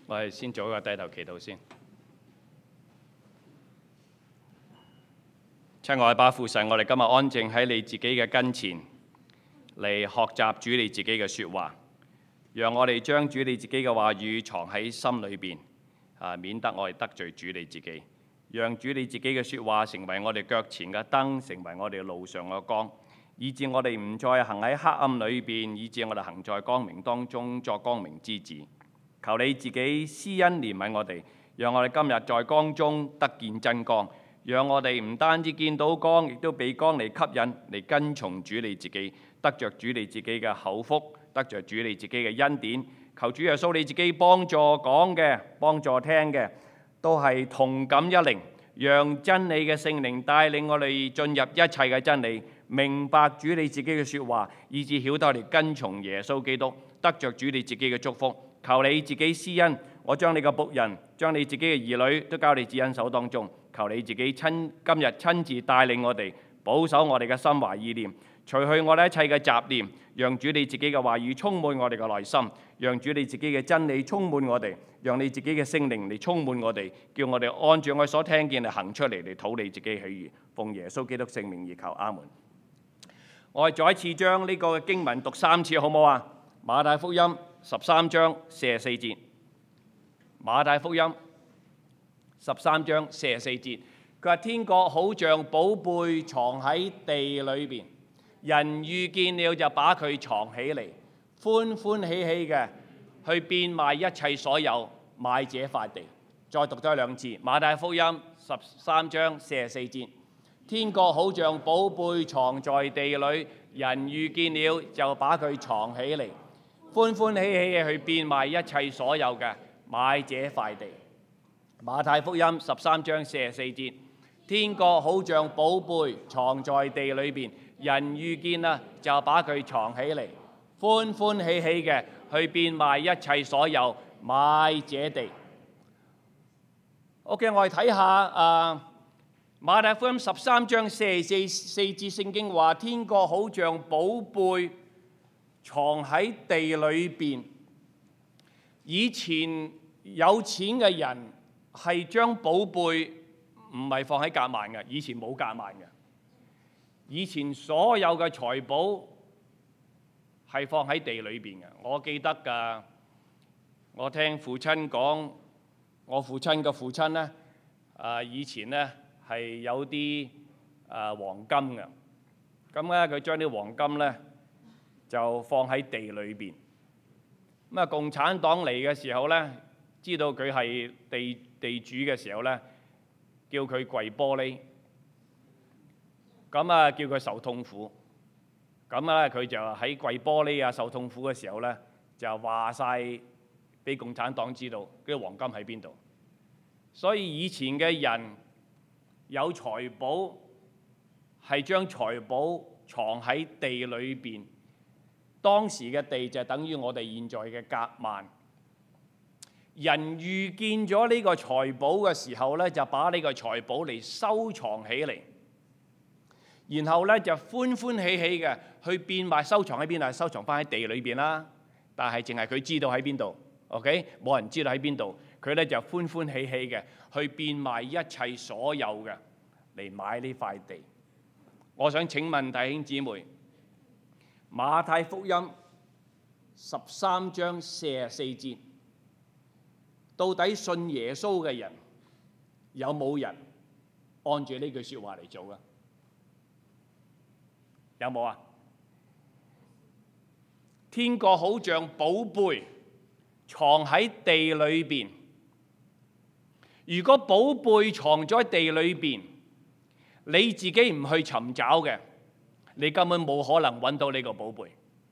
我哋先做一個低頭祈禱先。親愛嘅爸父神，我哋今日安靜喺你自己嘅跟前嚟學習主你自己嘅説話，讓我哋將主你自己嘅話語藏喺心裏邊，免得我哋得罪主你自己。讓主你自己嘅説話成為我哋腳前嘅燈，成為我哋路上嘅光，以致我哋唔再行喺黑暗裏邊，以致我哋行在光明當中，作光明之子。求你自己施恩憐憫我哋，讓我哋今日在光中得見真光，讓我哋唔單止見到光，亦都被光嚟吸引，嚟跟從主你自己，得着主你自己嘅口福，得着主你自己嘅恩典。求主耶穌你自己幫助講嘅，幫助聽嘅，都係同感一靈，讓真理嘅聖靈帶領我哋進入一切嘅真理，明白主你自己嘅説話，以致曉得我哋跟從耶穌基督，得着主你自己嘅祝福。求你自己施恩，我將你嘅僕人，將你自己嘅兒女都交你至恩手當中。求你自己今日親自帶領我哋，保守我哋嘅心懷意念，除去我哋一切嘅雜念，讓主你自己嘅話語充滿我哋嘅內心，讓主你自己嘅真理充滿我哋，讓你自己嘅聖靈嚟充滿我哋，叫我哋按照我所聽見嚟行出嚟，嚟討你自己喜悅。奉耶穌基督聖名而求，阿門。我哋再一次將呢個經文讀3次，好唔好啊？馬太福音13章44節，馬太福音13章44節，佢話天國好像寶貝藏喺地裏邊，人遇見了就把佢藏起嚟，歡歡喜喜嘅去變賣一切所有，買這塊地。再讀多2次，馬太福音13章44節，天國好像寶貝藏在地裏，人遇見了就把佢藏起嚟，歡歡喜喜嘅去變賣一切所有嘅，買這塊地。馬太福音13章44節，天國好像寶貝藏在地裏邊，人遇見啦就把佢藏起嚟，歡歡喜喜嘅去變賣一切所有，買這地。OK， 我哋睇下馬太福音13章44節，聖經話天國好像寶貝藏喺地裏邊。以前有錢嘅人係將寶貝唔係放喺夾萬嘅，以前冇夾萬嘅。以前所有嘅財寶係放喺地裏邊嘅。我記得㗎，我聽父親講，我父親嘅父親呢，以前呢係有啲黃金嘅。咁咧佢將啲黃金呢就放喺地裏邊。咁共產黨嚟嘅時候呢，知道佢係地主嘅時候呢，叫佢跪玻璃，咁叫佢受痛苦。咁佢就喺跪玻璃受痛苦嘅時候呢，就話晒俾共產黨知道啲黃金喺邊度。所以以前嘅人有財寶係將財寶藏喺地裏邊。當時嘅地就等於我哋現在嘅夾萬。人遇見咗呢個財寶嘅時候呢，就把呢個財寶嚟收藏起嚟，然後呢就歡歡喜喜嘅去變賣。收藏喺邊啊？收藏翻喺地裏邊啦。但係淨係佢知道喺邊度 ，OK？ 冇人知道喺邊度。佢呢就歡歡喜喜嘅去變賣一切所有嘅嚟買呢塊地。我想請問弟兄姊妹，馬太福音13章44節，到底信耶穌嘅人有冇人按住呢句説話嚟做啊？有冇啊？天國好像寶貝藏喺地裏邊。如果寶貝藏咗喺地裏邊，你自己唔去尋找嘅，你根本冇可能揾到呢個寶貝。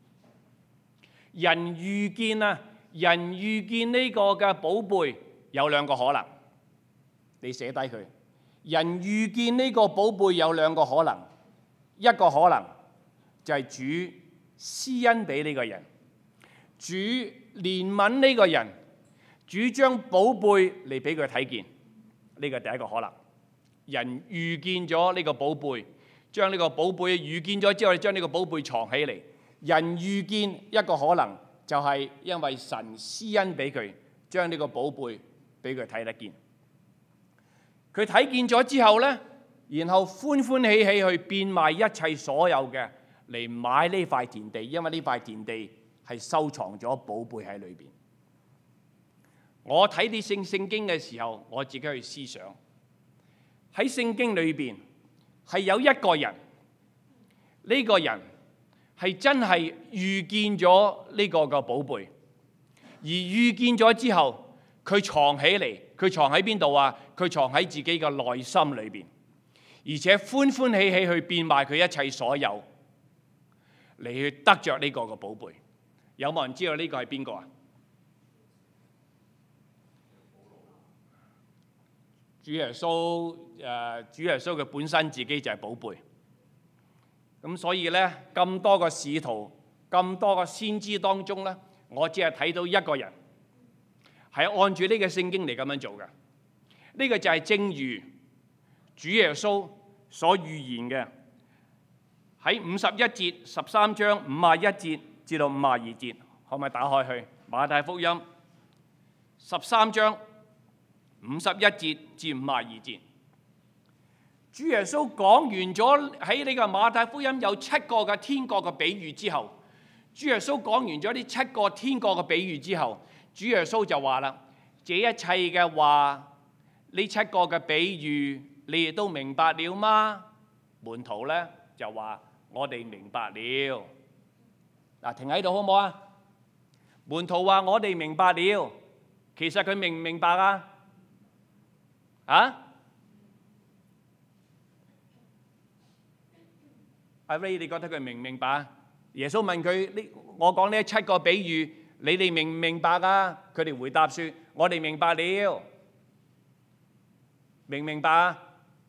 人遇見呢個嘅寶貝有2個可能，你寫低佢。人遇見呢個寶貝有2個可能，一個可能就係主施恩俾呢個人，主憐憫呢個人，主將寶貝嚟俾佢睇見，呢個第一個可能。人遇見咗呢個寶貝，將呢個寶貝遇見咗之後，將呢個寶貝藏起嚟。人遇見一個可能就係因為神施恩俾佢， 將呢個寶貝俾佢睇得見。佢睇見咗之後呢，然後歡歡喜喜去變賣一切所有嘅嚟買呢塊田地，因為呢塊田地係收藏咗寶貝喺裏邊。我睇啲聖經嘅時候，我自己去思想喺聖經裏邊係有一個人，呢個人係真係遇見咗呢個嘅寶貝，而遇見咗之後，佢藏起嚟，佢藏喺邊度啊？佢藏喺自己嘅內心裏邊，而且歡歡喜喜去變賣佢一切所有嚟去得着呢個嘅寶貝。有冇人知道呢個係邊個啊？主耶穌佢本身自己就係寶貝。咁所以呢，咁多個使徒、咁多個先知當中呢，我只係睇到一個人係按住呢個聖經嚟咁樣做嘅。呢個就係正如主耶穌所預言嘅，喺51節13章51節至到52節，可唔可以打開去？馬太福音13章51節至52節。主耶穌講完咗喺呢個馬太福音有7個嘅天國嘅比喻之後，主耶穌講完咗呢7個天國嘅比喻之後，主耶穌就話啦：這一切嘅話，呢7個嘅比喻，你哋都明白了嗎？門徒呢就話：我哋明白了。嗱，停喺度好唔好啊？門徒話：我哋明白了。其實佢明唔明白啊？阿 Ray， 你覺得佢明唔明白？耶穌問佢：我講呢7個比喻，你哋明唔明白啊？佢哋回答說：我哋明白了。明唔明白啊？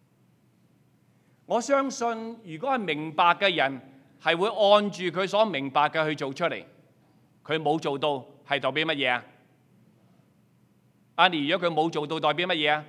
我相信，如果係明白嘅人，係會按住佢所明白嘅去做出嚟。佢冇做到，係代表乜嘢啊？阿尼，如果佢冇做到，代表乜嘢啊？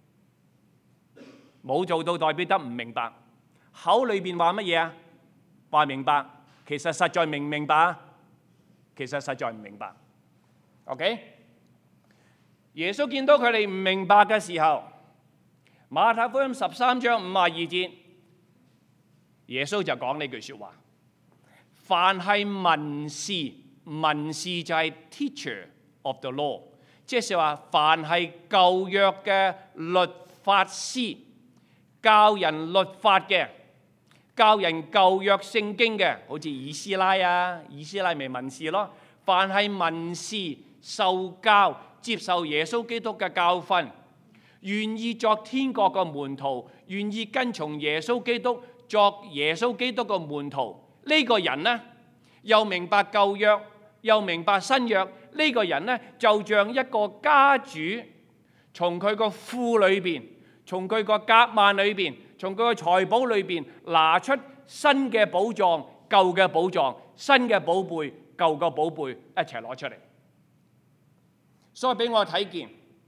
冇做到代表得唔明白。口裏邊話乜嘢啊？話明白，其實實在明唔明白啊？其實實在唔明白。OK？ 耶穌見到佢哋唔明白嘅時候，馬太福音13章52節，耶穌就講呢句説話：凡係文士，文士就係 teacher of the law， 即係話凡係舊約嘅律法師，教人律法嘅，教人舊約聖經嘅，好似以斯拉啊，以斯拉咪文士咯。凡係文士受教，接受耶穌基督嘅教訓，願意作天國嘅門徒，願意跟從耶穌基督作耶穌基督嘅門徒，呢個人呢，又明白舊約，又明白新約。呢個人呢，就像一個家主，從佢個庫裏邊，從佢個夾萬裏邊，從佢個財寶裏邊拿出新嘅寶藏、舊嘅寶藏、新嘅寶貝、舊嘅寶貝一齊攞出嚟。所以俾我睇見，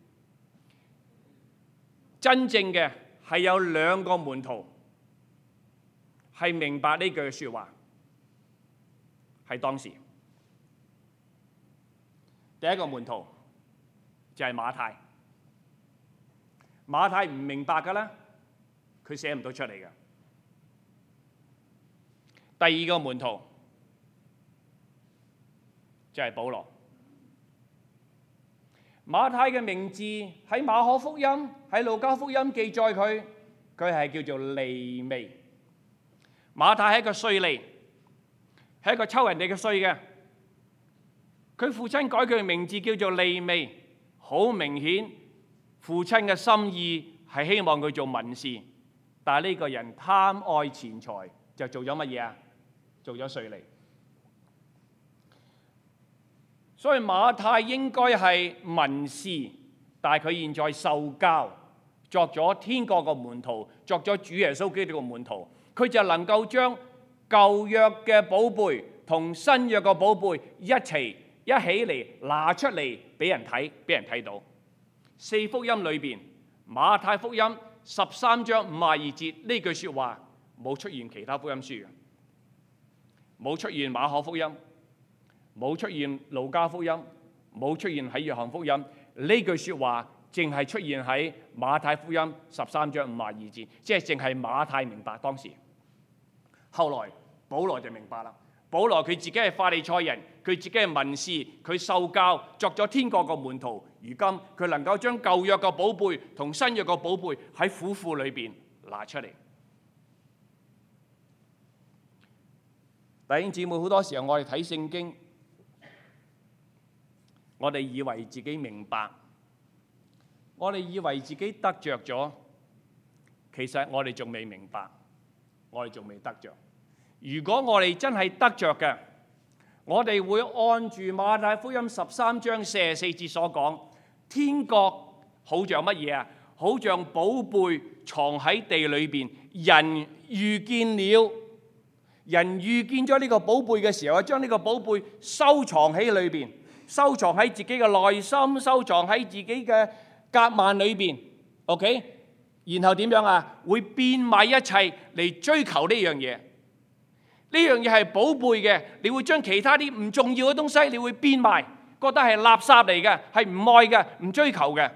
真正嘅係有2個門徒係明白呢句説話，係當時第一個門徒就係馬太。馬太唔明白嘅咧，佢寫唔到出嚟嘅。第二個門徒就係保羅。馬太嘅名字喺馬可福音、喺路加福音記載佢係叫做利未。馬太係一個稅吏，係一個抽人哋嘅稅嘅。佢父親改佢嘅名字叫做利未，好明顯父親嘅心意係希望佢做文士，但係呢個人貪愛錢財，就做咗乜嘢啊？做咗稅吏。所以馬太應該係文士，但係佢現在受教，作咗天國嘅門徒，作咗主耶穌基督嘅門徒，佢就能夠將舊約嘅寶貝同新約嘅寶貝一起嚟拿出嚟俾人睇，俾人睇到。4福音裏邊，馬太福音13章52節呢句説話冇出現其他福音書嘅，冇出現馬可福音，冇出現路加福音， 冇出現喺約翰福音。呢句説話淨係出現喺馬太福音13章52節，即係淨係馬太明白當時。後來保羅就明白啦。保羅佢自己係法利賽人，佢自己係文士，佢受教作咗天國嘅門徒。如今佢能夠將舊約嘅寶貝同新約嘅寶貝喺府庫裏邊拿出嚟。弟兄姊妹，好多時候我哋睇聖經，我哋以為自己明白，我哋以為自己得着咗，其實我哋仲未明白，我哋仲未得着。如果我哋真係得着嘅，我哋會按住馬太福音13章44節所講，天國好像乜嘢啊？好像寶貝藏喺地裏邊，人遇見了，人遇見咗呢個寶貝嘅時候，將呢個寶貝收藏喺裏邊，收藏喺自己嘅內心，收藏喺自己嘅夾萬裏邊。OK， 然後點樣啊？會變賣一切嚟追求呢樣嘢。呢樣嘢係寶貝嘅，你會將其他啲唔重要嘅東西，你會變賣，覺得係垃圾嚟嘅，係唔愛嘅，唔追求嘅。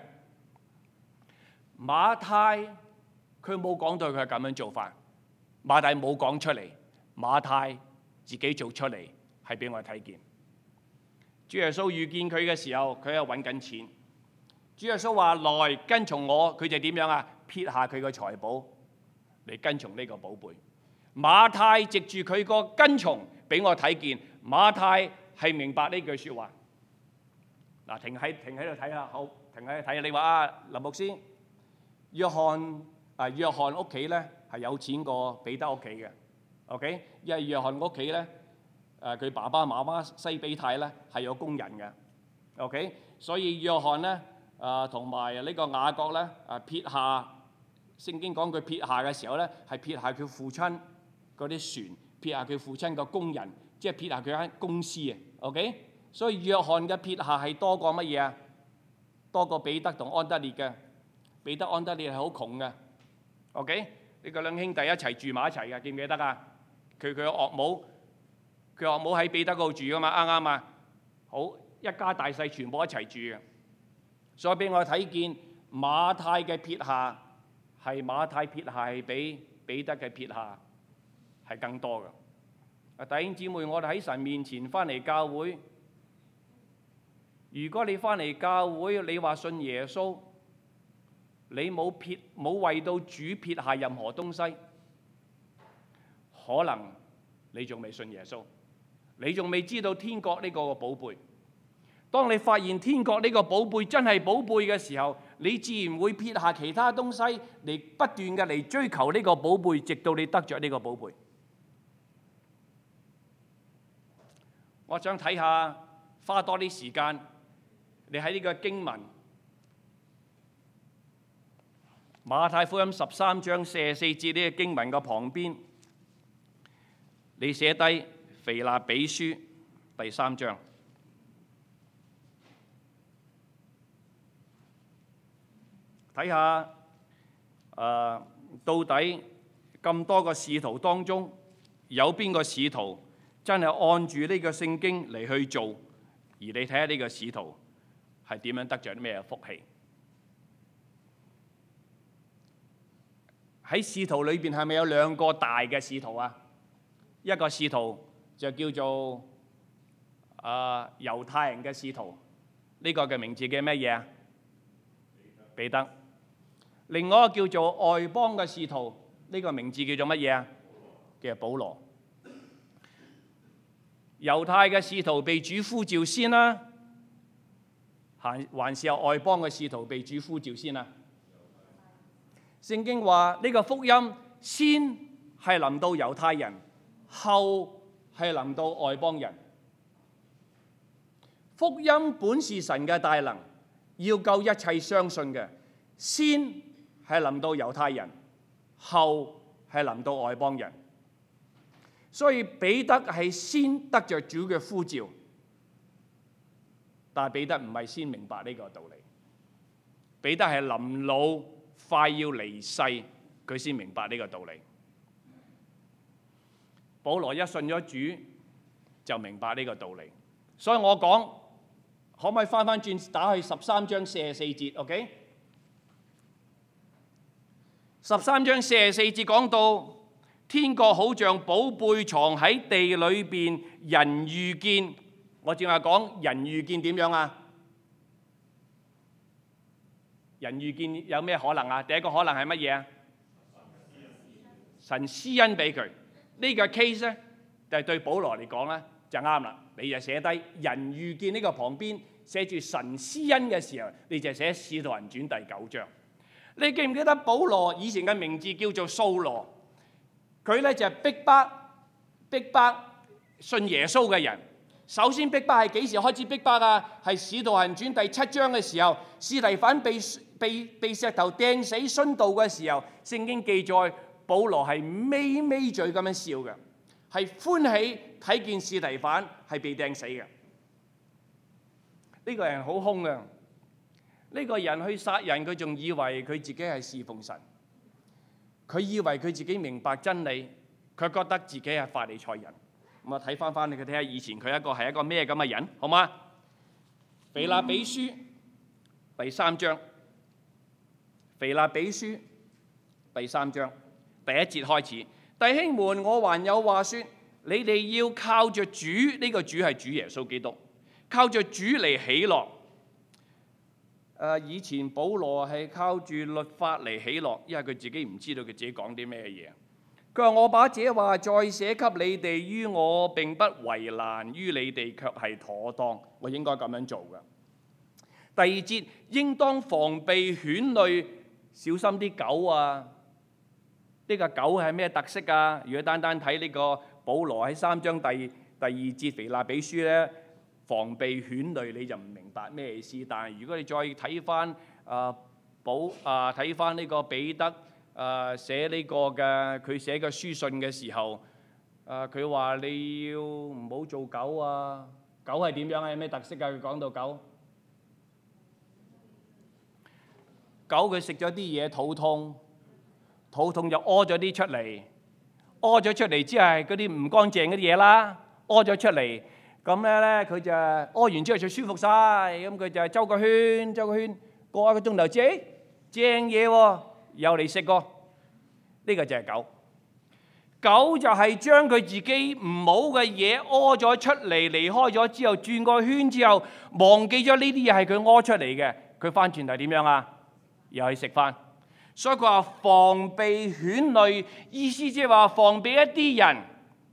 馬太佢冇講到佢係咁樣做法，馬太冇講出嚟，馬太自己做出嚟係俾我哋睇見。主耶穌遇見佢嘅時候，佢係揾緊錢。主耶穌話：來跟從我，佢就點樣啊？撇下佢個財寶嚟跟從呢個寶貝。馬太藉住佢個跟從，俾我睇見馬太係明白呢句説話。嗱，停喺度睇下，好，停喺度睇。你話啊，林牧師，約翰屋企咧係有錢過彼得屋企嘅 ，OK？ 因為約翰屋企咧，佢爸爸媽媽西比泰咧係有工人嘅 ，OK？ 所以約翰咧同埋呢個雅各咧撇下，聖經講佢撇下嘅時候咧係撇下佢父親嗰啲船，撇下佢父親個工人，即係撇下佢間公司啊 ，OK？ 所以約翰嘅撇下係多過乜嘢啊？多過彼得同安德烈嘅。彼得安德烈係好窮嘅 ，OK？ 呢個兩兄弟一齊住埋一齊嘅，記唔記得啊？佢嘅岳母喺彼得嗰度住噶嘛，啱啱啊？好，一家大細全部一齊住嘅，所以俾我睇見馬太嘅撇下係比彼得嘅撇下係更多嘅。弟兄姊妹，我哋喺神面前翻嚟教會，如果你翻嚟教會，你話信耶穌，你冇為到主撇下任何東西，可能你仲未信耶穌，你仲未知道天國呢個寶貝。當你發現天國呢個寶貝真係寶貝嘅時候，你自然會撇下其他東西嚟不斷嘅嚟追求呢個寶貝，直到你得着呢個寶貝。我想睇下，花多啲時間，你喺呢個經文馬太福音13章44節呢個經文嘅旁邊，你寫低腓立比書第3章。睇下到底咁多個使徒當中，有邊個使徒真係按住呢個聖經嚟去做？而你睇下呢個使徒係點樣得着啲咩福氣？喺使徒裏邊係咪有兩個大嘅使徒啊？一個使徒就叫做猶太人嘅使徒，呢個嘅名字叫咩嘢啊？彼得。另外一個叫做外邦嘅使徒，呢個名字叫做乜嘢啊？叫保羅。猶太嘅使徒被主呼召先啦，還是有外邦嘅使徒被主呼召先啊？聖經話呢個福音先係臨到猶太人，後係臨到外邦人。福音本是神嘅大能，要救一切相信嘅。先係臨到猶太人，後係臨到外邦人。所以彼得係先得着主嘅呼召，但係彼得唔係先明白呢個道理。彼得係臨老快要離世，佢先明白呢個道理。保羅一信咗主就明白呢個道理。所以我講可唔可以翻轉打去13章44節 ？OK， 13章44節講到天國好像寶貝藏喺地裏邊，人遇見。我正話講人遇見點樣啊？人遇見有咩可能啊？第一個可能係乜嘢啊？神施恩俾佢。呢個 case 咧，就係對保羅嚟講咧就啱啦。你就寫低人遇見呢個旁邊寫住神施恩嘅時候，你就寫《使徒行傳》第9章。你記唔記得保羅以前嘅名字叫做掃羅？佢咧就係逼迫信耶穌嘅人。首先逼迫係幾時開始逼迫啊？係《使徒行傳》第7章嘅時候，司提反被石頭掟死殉道嘅時候，聖經記載保羅係咪嘴咁樣笑嘅，係歡喜睇見司提反係被掟死嘅。呢個人好兇嘅，呢個人去殺人，佢仲以為佢自己係侍奉神，佢以為佢自己明白真理，佢覺得自己係法利賽人。咁啊，睇翻你佢睇下以前佢係一個咩咁嘅人，好嗎？腓立比書第3章，腓立比書第3章第1節開始，弟兄們，我還有話說，你哋要靠着主，呢個主係主耶穌基督，靠着主嚟喜樂。以前保羅係靠住律法嚟喜樂，因為佢自己唔知道佢自己講啲咩嘢。佢話：我把這話再寫給你哋，於我並不為難，於你哋卻係妥當。我應該咁樣做嘅。第2節，應當防備犬類，小心啲狗啊！呢個狗係咩特色啊？如果單睇呢個保羅喺3章第2節腓立比書咧，防備犬類你就唔明白咩意思。但係如果你再睇翻睇翻呢個彼得寫呢個嘅佢寫嘅書信嘅時候，佢話你要唔好做狗啊！狗係點樣啊？有咩特色啊？佢講到狗佢食咗啲嘢肚痛就屙咗啲出嚟，屙咗出嚟之後係嗰啲唔乾淨嗰啲嘢啦，屙咗出嚟，咁咧佢就屙完之後就舒服晒，咁佢就周個圈過一個鐘頭之後，正嘢喎，又嚟食過。呢個就係狗。狗就係將佢自己唔好嘅嘢屙咗出嚟，離開咗之後轉個圈之後，忘記咗呢啲嘢係佢屙出嚟嘅，佢翻轉頭點樣啊？又去食翻。所以佢話防備犬類，意思即係話防備一啲人，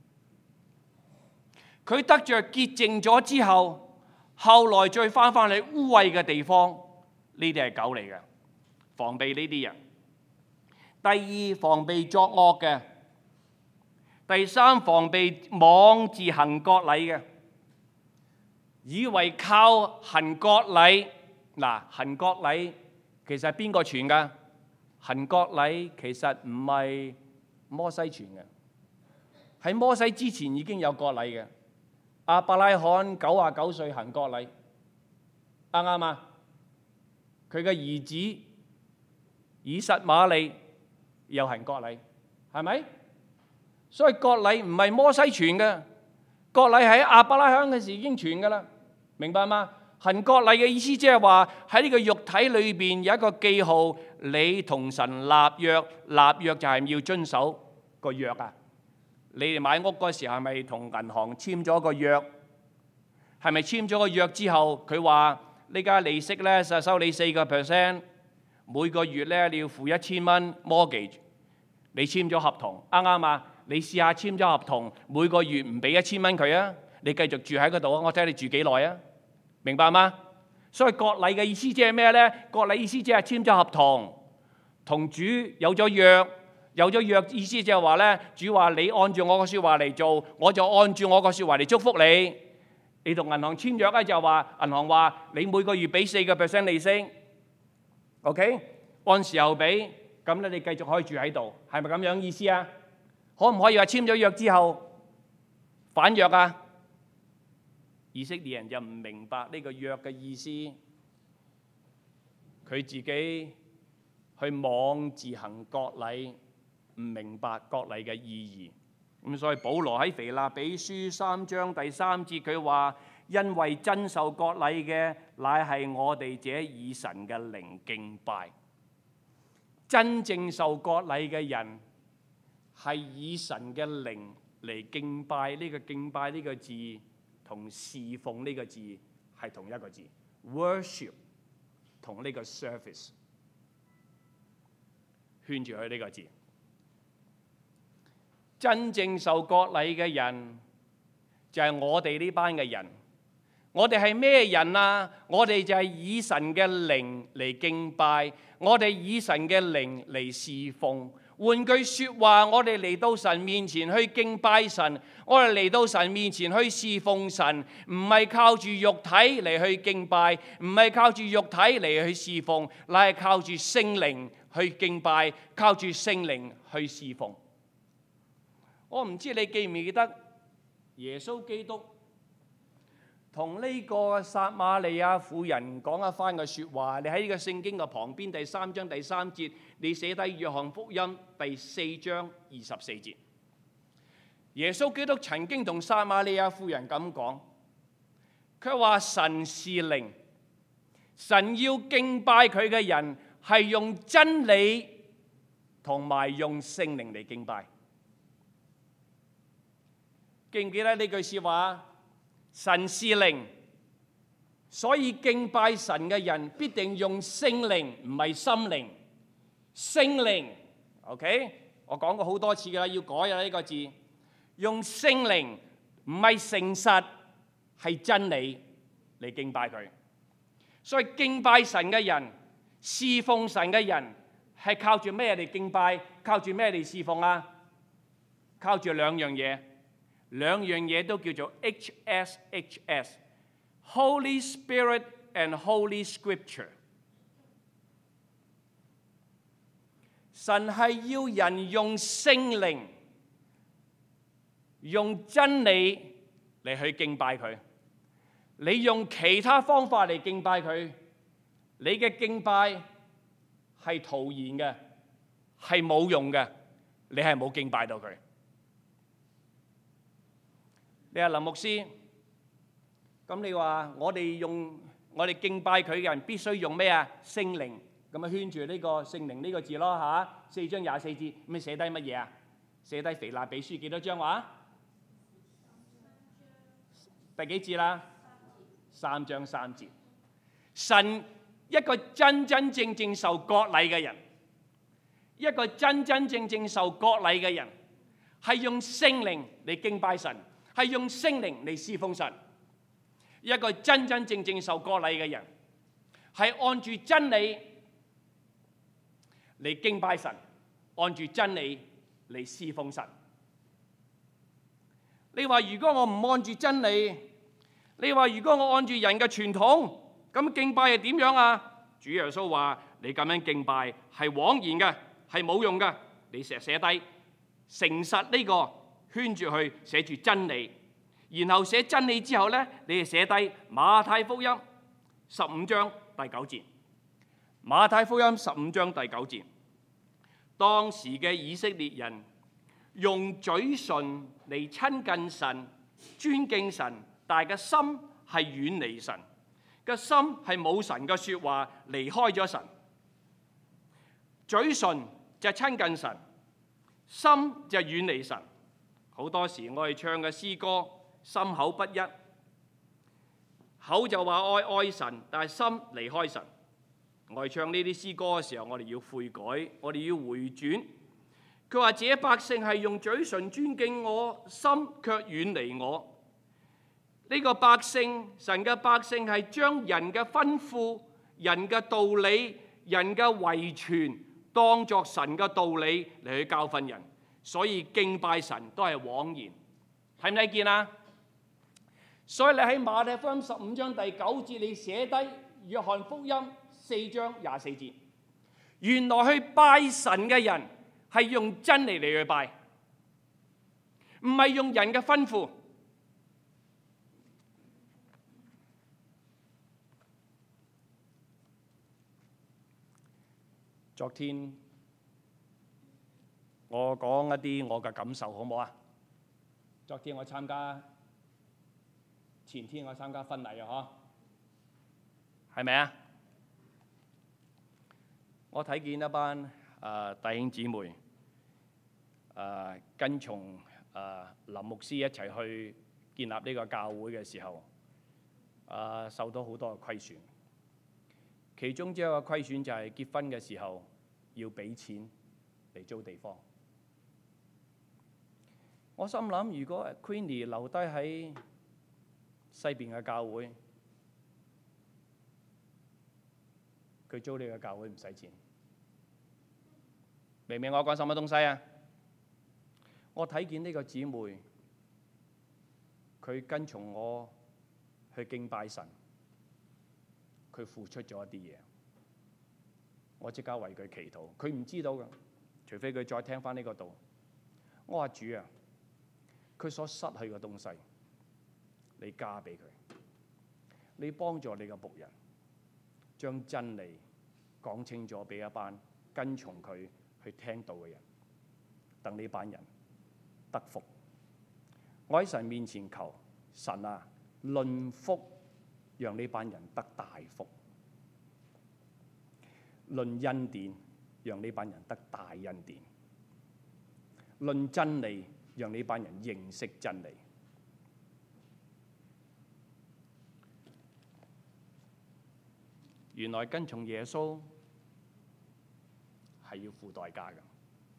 佢得着潔淨咗之後，後來再翻嚟污穢嘅地方，呢啲係狗嚟嘅，防備呢啲人。第2，防備作惡嘅；第3，防備妄自行割禮嘅，以為靠行割禮。嗱，行割禮其實係邊個傳㗎？行割禮其實唔係摩西傳嘅，喺摩西之前已經有割禮嘅。亞伯拉罕99歲行割禮，啱唔啱啊？佢嘅兒子以實瑪利又行割禮，係咪？所以割禮唔係摩西傳嘅，割禮喺亞伯拉罕嘅時已經傳㗎啦，明白嗎？行割禮嘅意思即係話喺呢個肉體裏邊有一個記號，你同神立約，立約就係要遵守個約啊！你哋買屋嗰時係咪同銀行簽咗個約？係咪簽咗個約之後，佢話呢家利息咧就收你4%，每個月咧你要付1000蚊 mortgage， 你簽咗合同啱啱啊？你試下簽咗合同，每個月唔俾1000蚊佢啊，你繼續住喺嗰度啊，我睇下你住幾耐啊？明白嗎？所以割禮嘅意思即係咩呢？割禮意思即係簽咗合同，同主有咗約，有咗約意思即係話呢，主話你按住我個説話嚟做，我就按住我個説話嚟祝福你。你同銀行簽約咧就話，銀行話你每個月俾4% 利息 ，OK， 按時候俾，咁咧你繼續可以住喺度，係咪咁樣意思啊？可唔可以話簽咗約之後反約啊？以色列人就唔明白呢個約嘅意思，佢自己去妄自行割禮，唔明白割禮嘅意義。咁所以保羅喺腓立比書3章第3節佢話： 因為真受割禮嘅乃係我哋這以神嘅靈敬拜。真正受割禮嘅人係以神嘅靈嚟敬拜。呢個敬拜呢個字同侍奉呢個字係同一個字。worship 同呢個 service 圈住佢呢個字。真正受割禮嘅人就係我哋呢班嘅人。我哋係咩人啊？我哋就係以神嘅靈嚟敬拜，我哋以神嘅靈嚟侍奉。換句說話，我哋嚟到神面前去敬拜神，我哋嚟到神面前去侍奉神，唔係靠住肉體嚟去敬拜，唔係靠住肉體嚟去侍奉，乃係靠住聖靈去敬拜，靠住聖靈去侍奉。我唔知你記唔記得耶穌基督同呢個撒瑪利亞婦人講一番嘅説話。你喺呢個聖經嘅旁邊第3章第3節，你寫低約翰福音第4章24節。耶穌基督曾經同撒瑪利亞婦人咁講，佢話神是靈，神要敬拜佢嘅人係用真理同埋用聖靈嚟敬拜。記唔記得呢句説話？神是靈，所以敬拜神嘅人必定用聖靈，唔係心靈。聖靈 ，OK？ 我講過好多次㗎啦，要改啊呢個字。用聖靈唔係誠實，係真理嚟敬拜佢。所以敬拜神嘅人、侍奉神嘅人係靠住咩嚟敬拜？靠住咩嚟侍奉啊？靠住兩樣嘢。兩樣嘢都叫做 HSHS，Holy Spirit and Holy Scripture。神係要人用聖靈、用真理嚟去敬拜佢。你用其他方法嚟敬拜佢，你嘅敬拜係徒然嘅，係冇用嘅，你係冇敬拜到佢。你係林牧師，咁你話我哋敬拜佢嘅人必須用咩啊？聖靈，咁啊圈住呢個聖靈呢個字咯嚇。4章24節，咁你寫低乜嘢啊？寫低腓立比書幾多章話？第幾節啦？3章3節。神一個真真正正受割禮嘅人，一個真真正正受割禮嘅人，係用聖靈嚟敬拜神。係用聖靈嚟侍奉神。一個真真正正受割禮嘅人，係按住真理嚟敬拜神，按住真理嚟侍奉神。你話如果我唔按住真理，你話如果我按住人嘅傳統，咁敬拜係點樣啊？主耶穌話：你咁樣敬拜係枉然嘅，係冇用嘅。你成日寫低誠實呢個。圈住去寫住真理，然後寫真理之後呢，你就寫低馬太福音15章第9節。馬太福音15章第9節，當時嘅以色列人用嘴唇嚟親近神、尊敬神，但係個心係遠離神，個心係冇神嘅説話，離開咗神。嘴唇就親近神，心就遠離神。好多時我哋唱嘅詩歌，心口不一，口就話愛神，但係心離開神。我哋唱呢啲詩歌嘅時候，我哋要悔改，我哋要回轉。佢話：這百姓係用嘴唇尊敬我，心卻遠離我。呢個百姓，神嘅百姓係將人嘅吩咐、人嘅道理、人嘅遺傳當作神嘅道理嚟去教訓人。所以敬拜神都係枉然，睇唔睇見啊？所以你喺馬太福音15章第9節，你寫低約翰福音4章24節。原來去拜神嘅人係用真理嚟去拜，唔係用人嘅吩咐。昨天我講一啲我嘅感受好唔好啊？昨天我參加前天我參加婚禮啊，係咪啊？我睇見一班弟兄姊妹跟從林牧師一齊去建立呢個教會嘅時候，受到好多嘅虧損。其中之一個虧損就係結婚嘅時候要俾錢嚟租地方。我心諗，如果 Queenie 留低喺西邊嘅教會，佢租呢個教會唔使錢。明唔明我講什麼東西啊？我睇見呢個姊妹，佢跟從我去敬拜神，佢付出咗一啲嘢，我即刻為佢祈禱。佢唔知道㗎，除非佢再聽返呢個道。我話主啊，佢所失去嘅東西，你加俾佢，你幫助你嘅僕人，將真理講清楚俾一班跟從佢去聽道嘅人，等呢班人得福。我喺神面前求神啊，論福，讓呢班人得大福；論恩典，讓呢班人得大恩典；論真理，讓呢班人認識真理。原來跟從耶穌係要付代價㗎。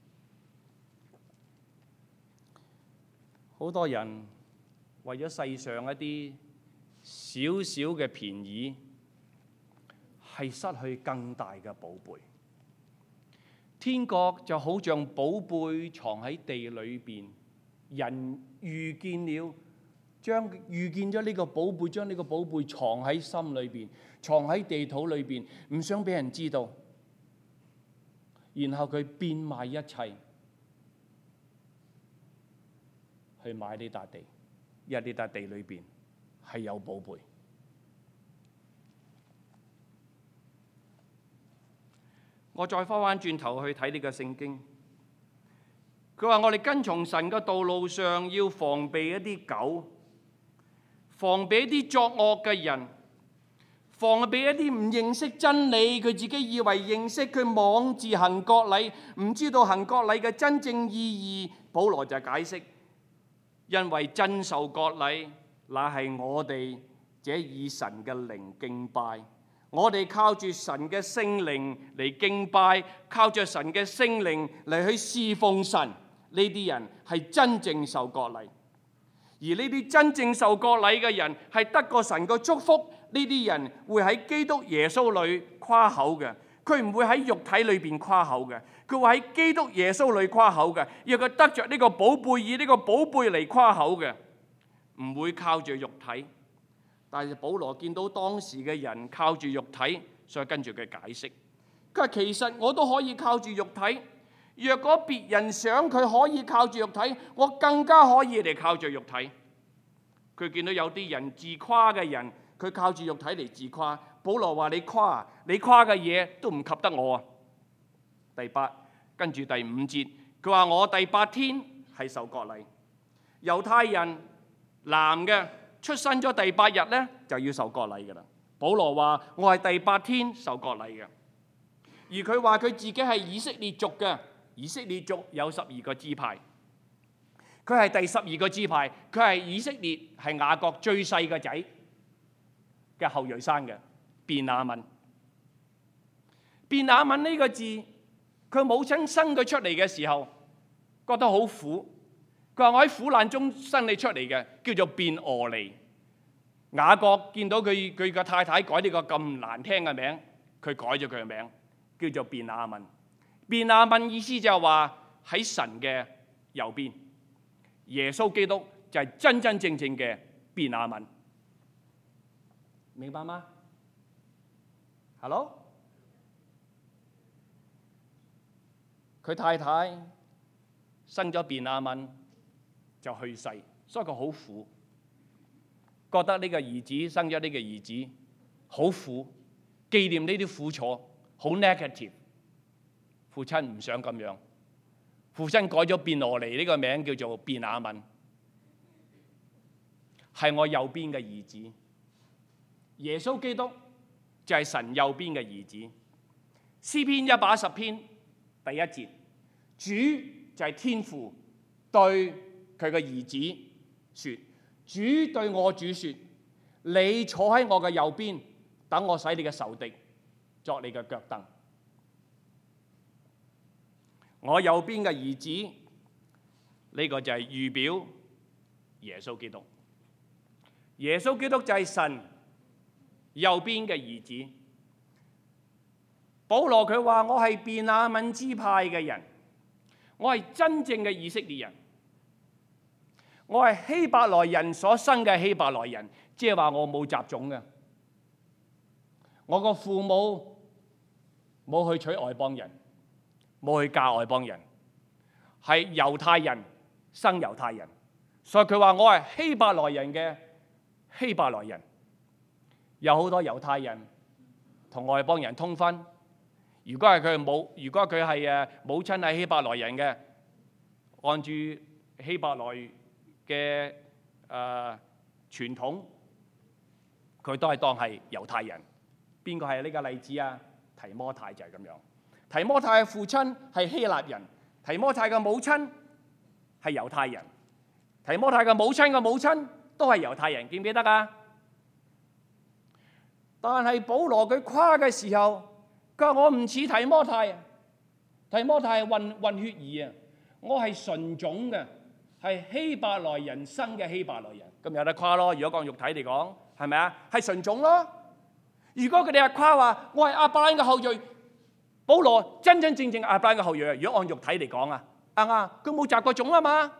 好多人為咗世上一啲少少嘅便宜，係失去更大嘅寶貝。天國就好像寶貝藏喺地裏邊，人遇見咗呢個寶貝，將呢個寶貝藏喺心裏邊，藏喺地土裏邊，唔想俾人知道。然後佢變賣一切去買呢笪地，因為呢笪地裏邊係有寶貝。我再翻轉頭去睇呢個聖經，佢話我哋跟從神嘅道路上要防備一啲狗，防備一啲作惡嘅人，防備一啲唔認識真理，佢自己以為認識，佢妄自行割禮，唔知道行割禮嘅真正意義。保羅就解釋，因為真受割禮，乃係我哋這以神嘅靈敬拜。我哋靠住神嘅聖靈嚟敬拜，靠住神嘅聖靈嚟去侍奉神。呢啲人係真正受割禮，而呢啲真正受割禮嘅人係得過神嘅祝福。呢啲人會喺基督耶穌裏誇口嘅，佢唔會喺肉體裏邊誇口嘅，佢會喺基督耶穌裏誇口嘅，要佢得着呢個寶貝，以呢個寶貝嚟誇口嘅，唔會靠住肉體。但係保羅見到當時嘅人靠住肉體，所以跟住佢解釋，佢話其實我都可以靠住肉體。若果別人想佢可以靠住肉體，我更加可以嚟靠住肉體。佢見到有啲人自誇嘅人，佢靠住肉體嚟自誇。保羅話你誇嘅嘢都唔及得我啊。跟住第5節，佢話我第8天係受割禮。猶太人男嘅出生咗第8日咧，就要受割禮㗎啦。保羅話我係第8天受割禮嘅，而佢話佢自己係以色列族嘅。以色列族有12個支派，佢係第12個支派，佢係以色列係雅各最細個仔嘅後裔生嘅。便雅憫，便雅憫呢個字，佢母親生佢出嚟嘅時候覺得好苦，佢話我喺苦難中生你出嚟嘅，叫做便俄尼。雅各見到佢嘅太太改呢個咁難聽嘅名，佢改咗佢嘅名叫做便雅憫。便雅憫意思就係話喺神嘅右邊，耶穌基督就係真真正正嘅便雅憫，明白嗎？ Hello？ 佢太太生咗便雅憫就去世，所以佢好苦，覺得呢個兒子生咗呢個兒子好苦，紀念呢啲苦楚，好 negative。父親唔想咁樣，父親改咗便俄尼呢個名叫做便雅憫。 係我右邊嘅兒子。耶穌基督就係神右邊嘅兒子。詩篇110篇第1節，主就係天父對佢嘅兒子說：主對我主說，你坐喺我嘅右邊，等我使你嘅仇敵作你嘅腳凳。我右邊嘅兒子，呢個就係預表耶穌基督。耶穌基督就係神右邊嘅兒子。保羅佢話：我係便雅憫支派嘅人，我係真正嘅以色列人，我係希伯來人所生嘅希伯來人，即係話我冇雜種嘅。我個父母冇去娶外邦人，冇去嫁外邦人，係猶太人生猶太人，所以佢話我係希伯來人嘅希伯來人。有好多猶太人同外邦人通婚，如果佢係母親係希伯來人嘅，按住希伯來嘅傳統，佢都係當係猶太人。邊個係呢個例子啊？提摩太就係咁樣。提摩太嘅父親係希臘人，提摩太嘅母親係猶太人，提摩太嘅母親嘅母親都係猶太人，記唔記得啊？但係保羅佢誇嘅時候，佢話我唔似提摩太，提摩太係混血兒啊，我係純種嘅，係希伯來人生嘅希伯來人，咁有得誇咯。如果講肉體嚟講，係咪啊？係純種咯。如果佢哋係誇話我係亞伯拉罕嘅後裔，保羅真正亞伯拉罕嘅後裔。如果按肉體嚟講啊，佢冇摘過種啊嘛。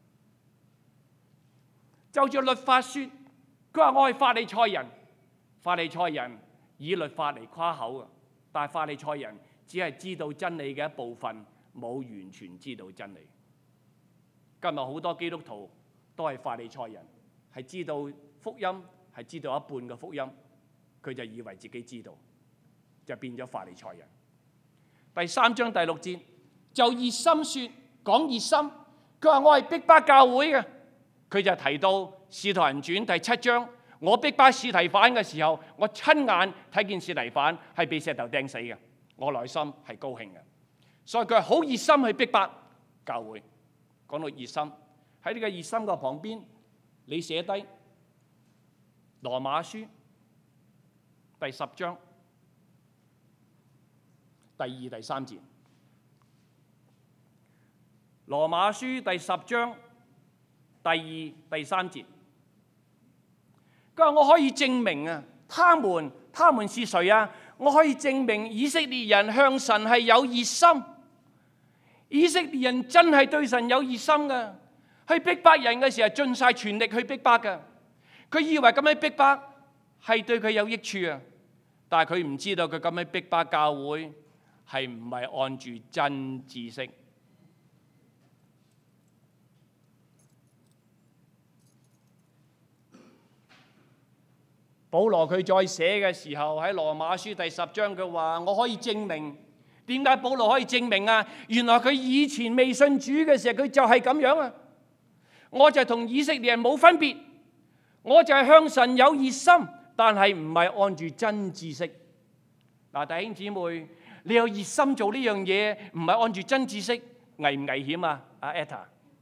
就照律法說，佢話我係法利賽人，法利賽人以律法嚟誇口啊，但係法利賽人只係知道真理嘅一部分，冇完全知道真理。今日好多基督徒都係法利賽人，係知道福音，係知道一半嘅福音，佢就以為自己知道，就變咗法利賽人。第3章第6節就熱心說，講熱心，佢話我係逼迫教會嘅。佢就提到《使徒行傳》第7章，我逼迫司提反嘅時候，我親眼睇見司提反係被石頭掟死嘅，我內心係高興嘅。所以佢係好熱心去逼迫教會。講到熱心，喺呢個熱心嘅旁邊，你寫低《羅馬書》第10章第2、第3節，《羅馬書》第10章第2、第3節，佢話我可以證明啊，他們是誰啊？我可以證明以色列人向神係有熱心，以色列人真係對神有熱心噶，去逼迫人嘅時候盡晒全力去逼迫噶。佢以為咁樣逼迫係對佢有益處啊，但係佢唔知道佢咁樣逼迫教會係唔係按住真知識。保羅佢再寫嘅時候喺羅馬書第10章，佢話我可以證明。點解保羅可以證明啊？原來佢以前未信主嘅時候，佢就係咁樣啊！我就同以色列人冇分別，我就係向神有熱心，但係唔係按住真知識。嗱，弟兄姊妹，你有熱心做呢樣嘢，唔係按住真知識，危唔危險啊？阿 Etta，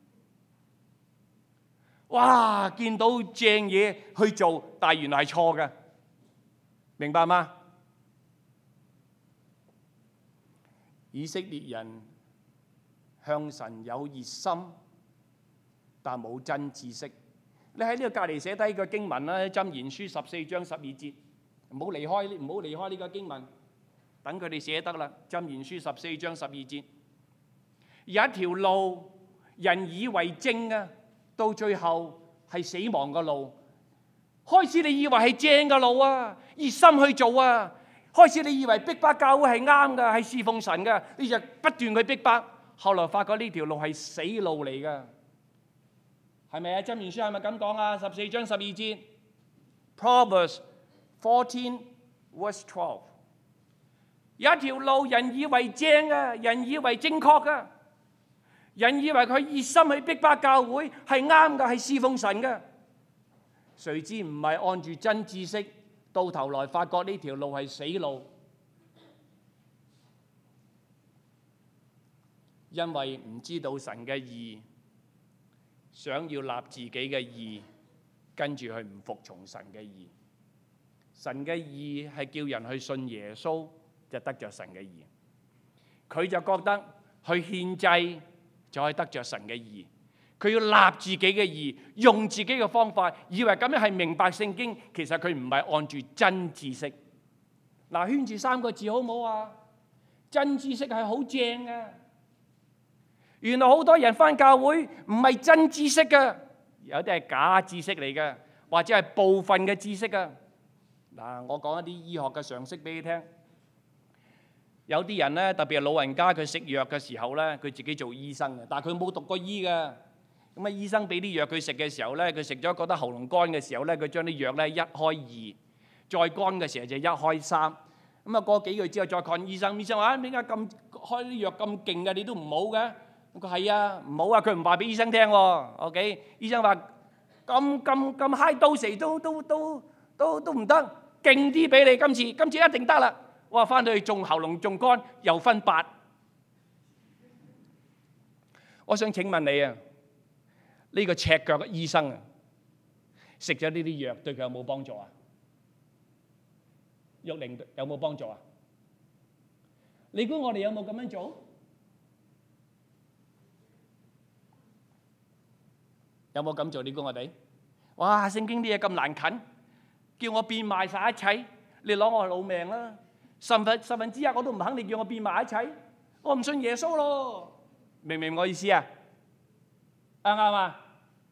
哇！見到正嘢去做，但係原來係錯嘅，明白嗎？以色列人向神有熱心，但冇真知識。你喺呢個隔離寫低個經文啦，《箴言書》14章12節，唔好離開呢個經文，等佢哋寫得啦。《箴言書》14章12節，有一條路人以為正啊，到最後係死亡嘅路。開始你以為係正嘅路啊，熱心去做啊。開始你以為逼迫教會係啱㗎，係侍奉神㗎，你就不斷去逼迫。後來發覺呢條路係死路嚟㗎，係咪啊？箴言書係咪咁講啊？14章12節 ，Proverbs 14 verse 12，有一條路人以為正啊，人以為正確㗎，人以為佢熱心去逼迫教會係啱㗎，係侍奉神㗎。 誰知唔係按住真知識，到頭來發覺呢條路係死路，因為唔知道神嘅義，想要立自己嘅義，跟住去唔服從神嘅義。神嘅義係叫人去信耶穌，就得着神嘅義。佢就覺得去獻祭就可以得着神嘅義。佢要立自己嘅義，用自己嘅方法，以為咁樣係明白聖經，其實佢唔係按住真知識。嗱，圈住3個字好唔好啊？真知識係好正嘅。原來好多人返教會唔係真知識嘅，有啲係假知識嚟嘅，或者係部分嘅知識啊。嗱，我講一啲醫學嘅常識俾你聽。有啲人咧，特別係老人家，佢食藥嘅時候咧，佢自己做醫生嘅，但係佢冇讀過醫嘅。咁啊，醫生俾啲藥佢食嘅時候咧，佢食咗覺得喉嚨乾嘅時候咧，佢將啲藥咧1開2，再乾嘅時候就1開3。咁啊，過幾個月之後再睇醫生，醫生話：點解咁開啲藥咁勁嘅？你都唔好嘅。佢係啊，唔好啊，佢唔話俾醫生聽喎。OK， 醫生話咁 high dose 都唔得，勁啲俾你，今次一定得啦。我話翻到去仲喉嚨仲乾，又分8。我想請問你啊，呢個赤腳嘅醫生啊，食咗呢啲藥對佢有冇幫助啊？玉玲有冇幫助啊？你估我哋有冇咁樣做？有冇咁做？你估我哋？哇！聖經啲嘢咁難近，叫我變賣晒一切，你攞我老命啦！十分之一我都唔肯，你叫我變賣一切，我唔信耶穌咯！明唔明我意思啊？啱唔啱啊？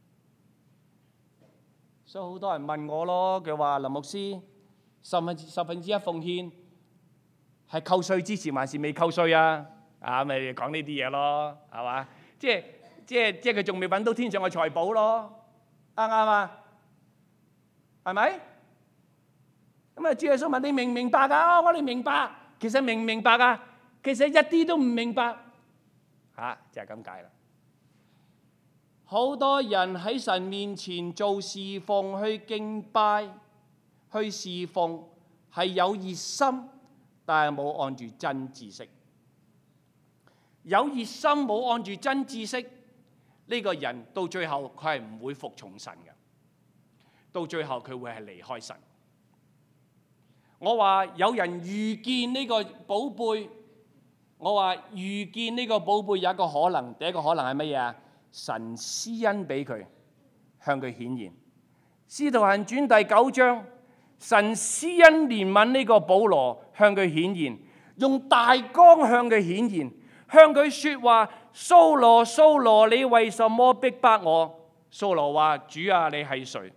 所以好多人問我咯，佢話林牧師，十分之一奉獻係扣稅之前還是未扣稅啊？啊，咪講呢啲嘢咯，係嘛？即係佢仲未揾到天上嘅財寶咯，啱唔啱啊？係咪？咁啊，主耶穌問你明唔明白啊？我哋明白，其實明唔明白啊？其實一啲都唔明白，就係咁解啦。好多人喺神面前做侍奉，去敬拜，去侍奉，係有熱心，但係冇按住真知識。有熱心冇按住真知識，呢個人到最後佢係唔會服從神嘅，到最後佢會係離開神。我話有人遇見呢個寶貝，我話遇見呢個寶貝有一個可能，第一個可能係乜嘢啊？神施恩俾佢，向佢顯現。使徒行傳第9章，神施恩憐憫呢個保羅，向佢顯現，用大光向佢顯現，向佢說話：掃羅，掃羅，你為什麼逼迫我？掃羅話：主啊，你係誰？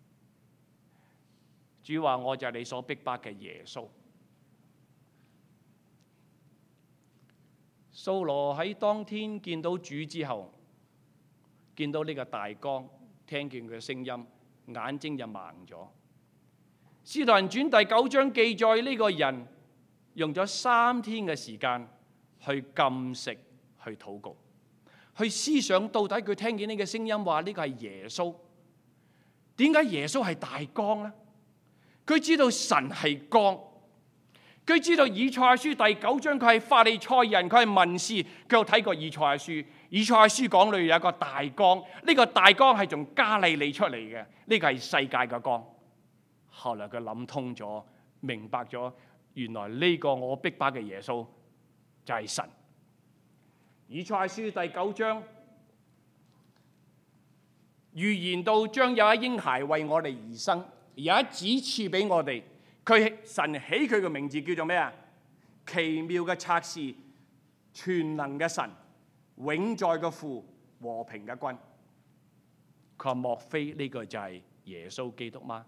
主話：我就係你所逼迫嘅耶穌。掃羅喺當天見到主之後，見到呢個大光，聽見佢嘅聲音，眼睛就盲咗。使徒行傳第9章記載呢個人用咗3天嘅時間去禁食、去禱告、去思想到底佢聽見呢個聲音話呢個係耶穌。點解耶穌係大光呢？佢知道神係光，佢知道以賽亞書第9章佢係法利賽人，佢係文士，佢有睇過以賽亞書。以賽亞書講裏有一個大光，呢個大光係從加利利出嚟嘅，呢個係世界嘅光。後來佢諗通咗，明白咗，原來呢個我逼迫嘅耶穌就係神。以賽亞書第9章預言到將有一嬰孩為我哋而生，有一子賜俾我哋，神起佢嘅名字叫做咩啊？奇妙嘅策士，全能嘅神，永在嘅父，和平嘅君。佢話莫非呢個就係耶穌基督嗎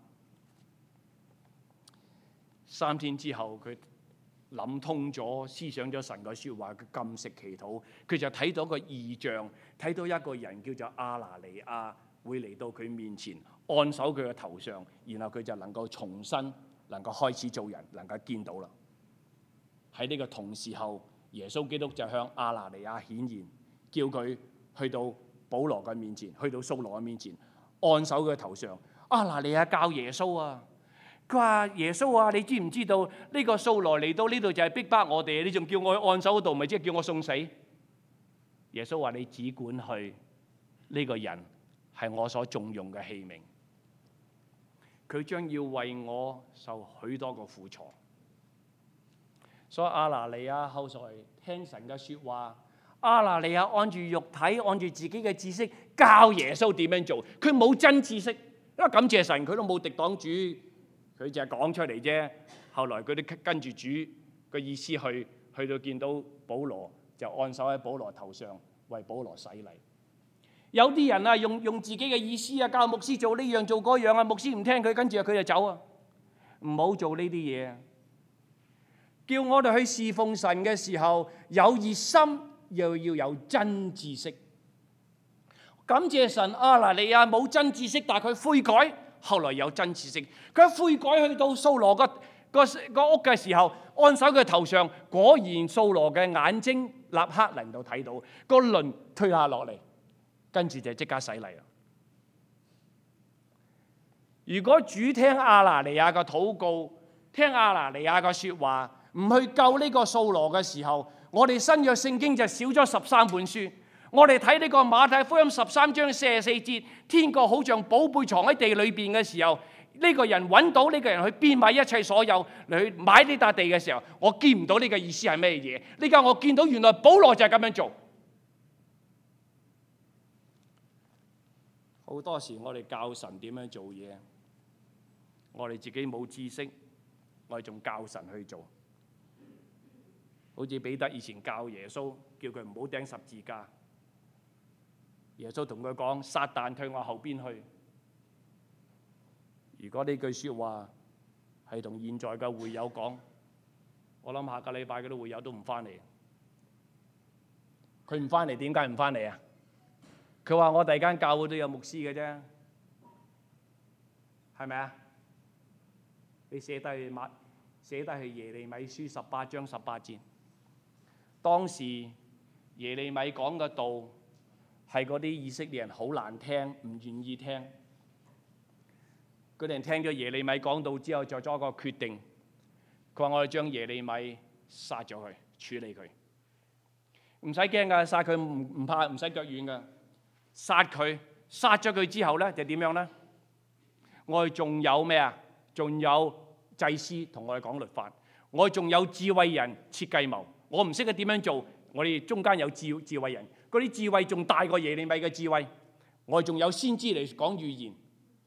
？3天之後，佢諗通咗，思想咗神嘅說話，佢禁食祈禱，佢就睇到個異象，睇到一個人叫做亞拿尼亞會嚟到佢面前，按手佢嘅頭上，然後佢就能夠重新能夠開始做人，能夠見到啦。喺呢個同時候，耶穌基督就向亞拿尼亞顯現，叫佢去到保羅嘅面前，去到掃羅嘅面前，按手佢嘅頭上。 亞拿尼亞教耶穌啊，佢話耶穌啊，你知唔知道呢個掃羅嚟到呢度就係逼迫我哋，你仲叫我去按手嗰度，咪即係叫我送死？耶穌話你只管去，呢個人係我所重用嘅器皿，佢將要為我受許多個苦楚。所以亞拿尼亞後來聽神嘅説話，亞拿尼亞按住肉體，按住自己嘅知識教耶穌點樣做，佢冇真知識，因為感謝神佢都冇敵擋主，佢就係講出嚟啫。後來佢都跟住主嘅意思去到見到保羅，就按手喺保羅頭上為保羅洗禮。有啲人啊用自己嘅意思啊教牧師做呢樣做嗰樣啊，牧師唔聽佢，跟住佢就走啊。唔好做呢啲嘢啊！叫我哋去侍奉神嘅時候有熱心，又要有真知識。感謝神，亞拿尼亞冇真知識，但係佢悔改，後來有真知識。佢悔改去到掃羅個屋嘅時候，按手佢頭上，果然掃羅嘅眼睛立刻能夠睇到，個鱗退下落嚟，跟住就即刻洗禮啦。如果主聽亞拿尼亞嘅禱告，聽亞拿尼亞嘅説話，唔去救呢個掃羅嘅時候，我哋新約聖經就少咗13本書。我哋睇呢個馬太福音13章44節，天國好像寶貝藏喺地裏邊嘅時候，呢個人揾到呢個人去變賣一切所有嚟去買呢笪地嘅時候，我見唔到呢個意思係咩嘢？呢家我見到原來保羅就係咁樣做。好多時我哋教神點樣做嘢，我哋自己冇知識，我哋仲教神去做。好似彼得以前教耶穌，叫佢唔好釘十字架。耶穌同佢講：撒旦退我後邊去。如果呢句説話係同現在嘅會友講，我諗下個禮拜嗰啲會友都唔翻嚟。佢唔翻嚟，點解唔翻嚟啊？佢話我第二間教會都有牧師嘅啫，係咪啊？你寫低去耶利米書18章18節。當時耶利米講嘅道係嗰啲以色列人好難聽，唔願意聽。佢哋聽咗耶利米講道之後，就作一個決定。佢話：我哋將耶利米殺咗佢，處理佢。唔使驚㗎，殺佢唔怕，唔使腳軟㗎。殺咗佢之後咧，就點樣咧？我哋仲有咩啊？仲有祭司同我哋講律法。我哋仲有智慧人設計謀。我唔識得點樣做，我哋中間有智慧人，嗰啲智慧仲大過耶利米嘅智慧。我哋仲有先知嚟講預言，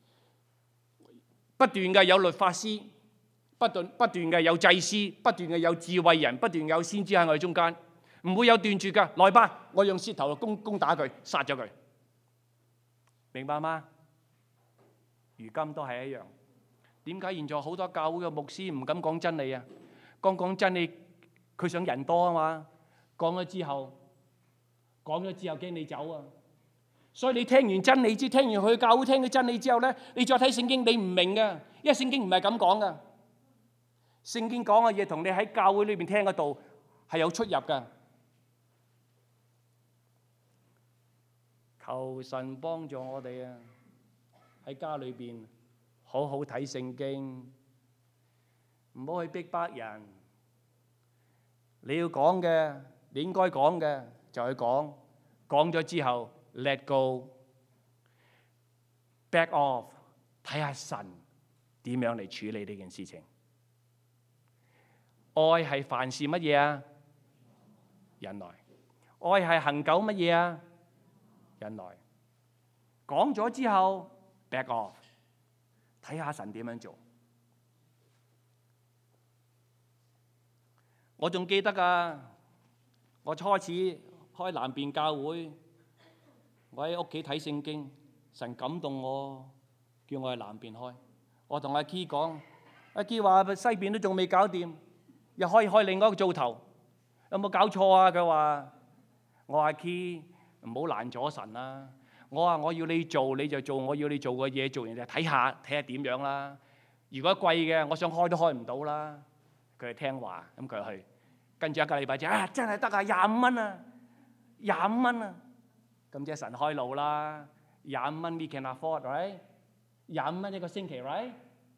不斷嘅有律法師，不斷嘅有祭司，不斷嘅有智慧人，不斷有先知喺我哋中間，唔會有斷絕㗎。來吧，我用舌頭攻打佢，殺咗佢，明白嗎？如今都係一樣。點解現在好多教會嘅牧師唔敢講真理啊？講真理。佢想人多啊嘛，講咗之後驚你走啊，所以你聽完真理之後，聽完去教會聽嘅真理之後咧，你再睇聖經，你唔明噶，因為聖經唔係咁講噶。聖經講嘅嘢同你喺教會裏邊聽嘅道係有出入噶。求神幫助我哋啊！喺家裏邊好好睇聖經，唔好去逼迫人。你要講嘅，你應該講嘅就去講，講咗之後 let go，back off， 睇下神點樣嚟處理呢件事情。愛係凡事乜嘢啊？忍耐。愛係恆久乜嘢啊？忍耐。講咗之後 back off， 睇下神點樣做。我仲記得㗎，我初始開南邊教會，我喺屋企睇聖經，神感動我，叫我去南邊開。我同阿 Key 講，阿 Key 話西邊都仲未搞掂，又可以開另外一個灶頭，有冇搞錯啊？佢話：我話 Key 唔好攔阻神啦。我話我要你做你就做，我要你做嘅嘢做完就睇下點樣啦。如果貴嘅，我想開都開唔到啦。佢係聽話，咁佢去，跟住一個禮拜就真係得啊，25蚊啊，25蚊啊，咁即係神開路啦，25蚊 we can afford，right？ 25蚊一個星期 ，right？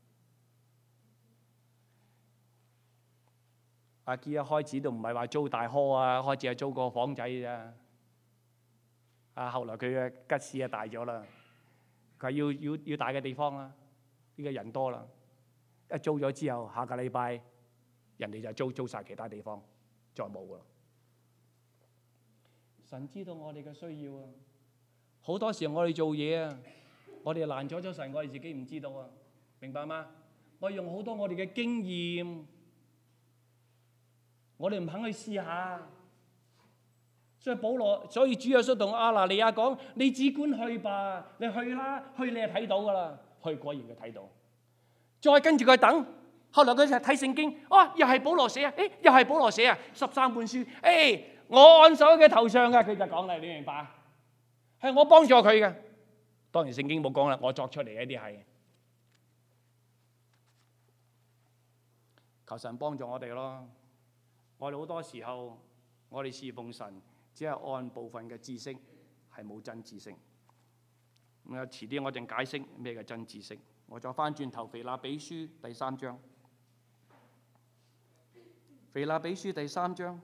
阿基一開始都唔係話租大殼啊，開始係租個房仔咋。後來佢嘅吉士大咗啦，佢話要大嘅地方啦，呢個人多啦。一租咗之後，下個禮拜人哋就租晒其他地方，再冇啦。神知道我哋嘅需要啊！好多時候我哋做嘢啊，我哋攔咗神，我哋自己唔知道啊，明白嗎？我用好多我哋嘅經驗，我哋唔肯去試下。所以主耶穌同亞拿尼亞講：你只管去吧，你去啦，去你就睇到噶啦。去果然佢睇到。再跟住佢等，後來佢就睇聖經，又係保羅寫啊，又係保羅寫啊，13本書，我按手喺佢頭上嘅，佢就講啦，你明白？係我幫助佢嘅。當然聖經冇講啦，我作出嚟嘅一啲係。求神幫助我哋咯。我哋好多時候，我哋侍奉神，只係按部分嘅知識，係冇真知識。咁啊，遲啲我淨解釋咩嘅真知識。我再翻轉頭，腓立比書第3章。腓立比書第3章，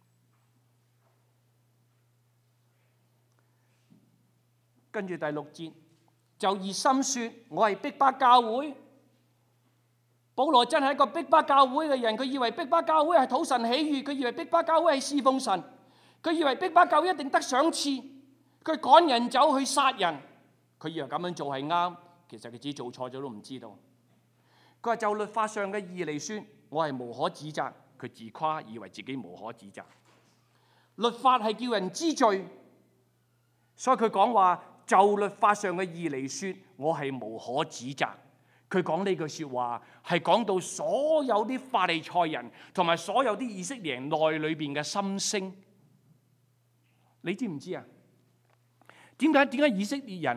跟住第6節，就熱心說我係逼迫教會。保羅真係一個逼迫教會嘅人，佢以為逼迫教會係討神喜悅，佢以為逼迫教會係侍奉神，佢以為逼迫教會一定得賞賜，佢趕人走去殺人，佢以為咁樣做係啱，其實佢自己做錯咗都唔知道。佢話就律法上嘅義嚟說，我係無可指責，佢自誇以為自己無可指責。律法係叫人知罪，所以佢講話就律法上嘅義嚟說，我係無可指責。佢講呢句説話係講到所有啲法利賽人同埋所有啲以色列人內裏邊嘅心聲。你知唔知啊？點解以色列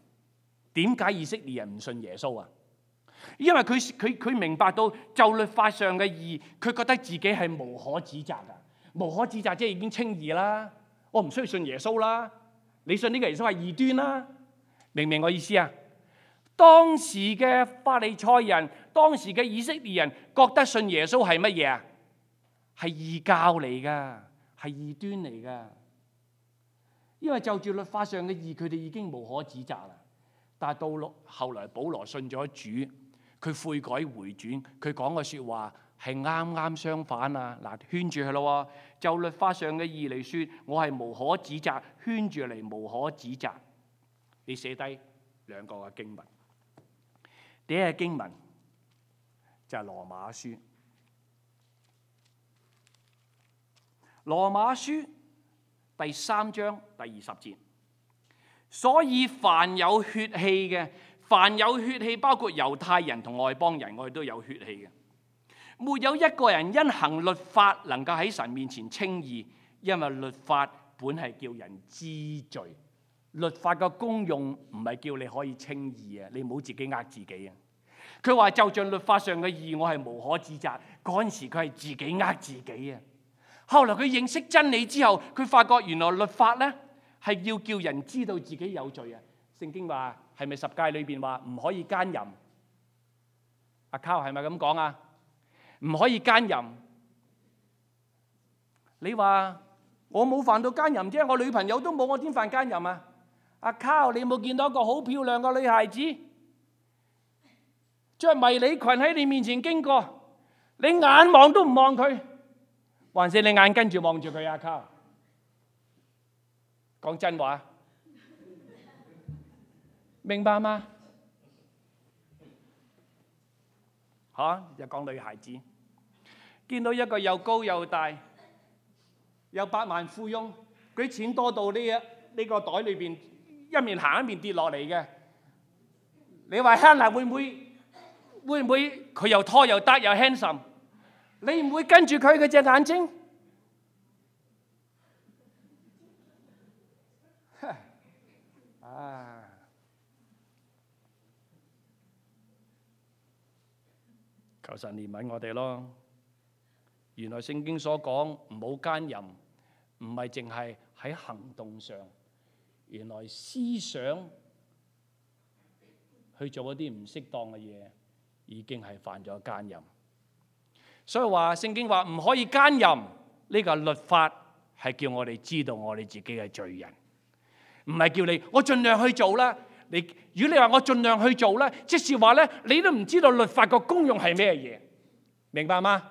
人唔信耶穌啊？因為佢明白到就律法上嘅義，佢覺得自己係無可指責㗎。無可指責即係已經稱義啦。我唔需要信耶穌啦。你信呢個耶穌係異端啦。明唔明我意思啊？當時嘅法利賽人，當時嘅以色列人覺得信耶穌係乜嘢啊？係異教嚟㗎，係異端嚟㗎。因為就住律法上嘅義，佢哋已經無可指責啦。但係到後來保羅信咗主，佢悔改回轉，佢講嘅説話係啱啱相反啊！嗱，圈住佢咯，就律法上嘅義嚟説，我係無可指責，圈住嚟無可指責。你寫低兩個嘅經文。第一個經文就係羅馬書，羅馬書第3章第20節。所以凡有血氣嘅，凡有血氣，包括猶太人同外邦人，我哋都有血氣嘅。沒有一個人因行律法能夠喺神面前稱義，因為律法本係叫人知罪。律法嘅功用唔係叫你可以稱義啊！你唔好自己呃自己啊！佢話就像律法上嘅義，我係無可指責。嗰陣時佢係自己呃自己啊！後來佢認識真理之後，佢發覺原來律法咧係要叫人知道自己有罪啊！聖經話係咪10誡裏邊話唔可以奸淫？阿卡係咪咁講啊？唔可以奸淫。你話我冇犯到奸淫啫，我女朋友都冇，我點犯奸淫啊？阿卡，你有冇見到一個好漂亮嘅女孩子着迷你裙喺你面前經過，你眼望都唔望佢，還是你眼跟住望住佢？阿卡，講真話，明白嗎？又講女孩子，見到一個又高又大有百萬富翁，佢啲錢多到呢個袋裏邊一面行一面跌落嚟嘅，你話 Hannah 會唔會佢又拖又得又 handsome？ 你唔會跟住佢嘅隻眼睛？求神憐憫我哋咯。原來聖經所講唔好奸淫，唔係淨係喺行動上，原來思想去做一啲唔適當嘅嘢，已經係犯咗奸淫。所以話聖經話唔可以奸淫，呢個律法係叫我哋知道我哋自己係罪人，唔係叫你我盡量去做啦。如果你話我盡量去做咧，即是話咧你都唔知道律法個功用係咩嘢，明白嗎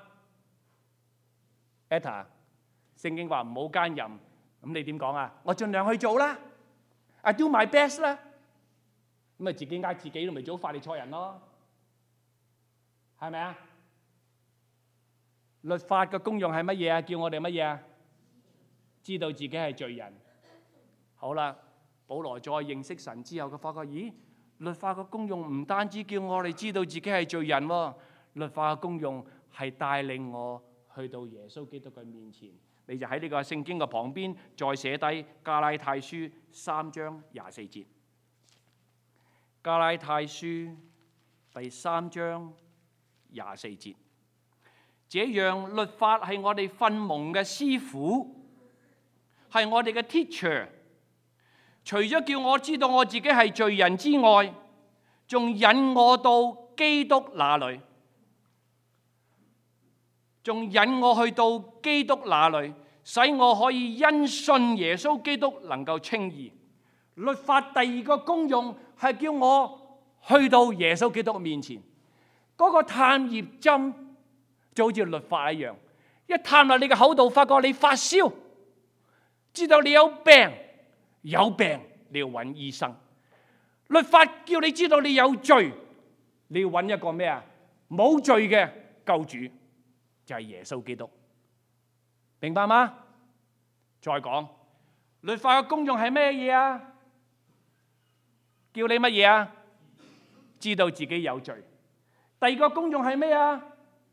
？Etta， 聖經話唔好奸淫，咁你點講啊？我盡量去做啦 ，I do my best 啦，咁咪自己呃自己都咪做法利賽人咯，係咪啊？律法嘅功用係乜嘢啊？叫我哋乜嘢啊？知道自己係罪人。好啦，保羅再認識神之後，佢發覺，咦，律法嘅功用唔單止叫我哋知道自己係罪人喎，律法嘅功用係帶領我去到耶穌基督嘅面前。你就喺呢個聖經嘅旁邊再寫低加拉太書3章24節。加拉太書第3章24節。這樣律法係我哋訓蒙嘅師傅，係我哋嘅 teacher。除咗叫我知道我自己係罪人之外，仲引我到基督那裏，仲引我去到基督那裏，使我可以因信耶穌基督能夠稱義。律法第二個功用係叫我去到耶穌基督面前。嗰個探熱針就好似律法一樣，一探落你嘅口度，發覺你發燒，知道你有病你要揾醫生。律法叫你知道你有罪，你要揾一個咩啊？冇罪嘅救主，就係耶穌基督，明白嗎？再講，律法嘅功用係咩嘢啊？叫你乜嘢啊？知道自己有罪。第二個功用係咩啊？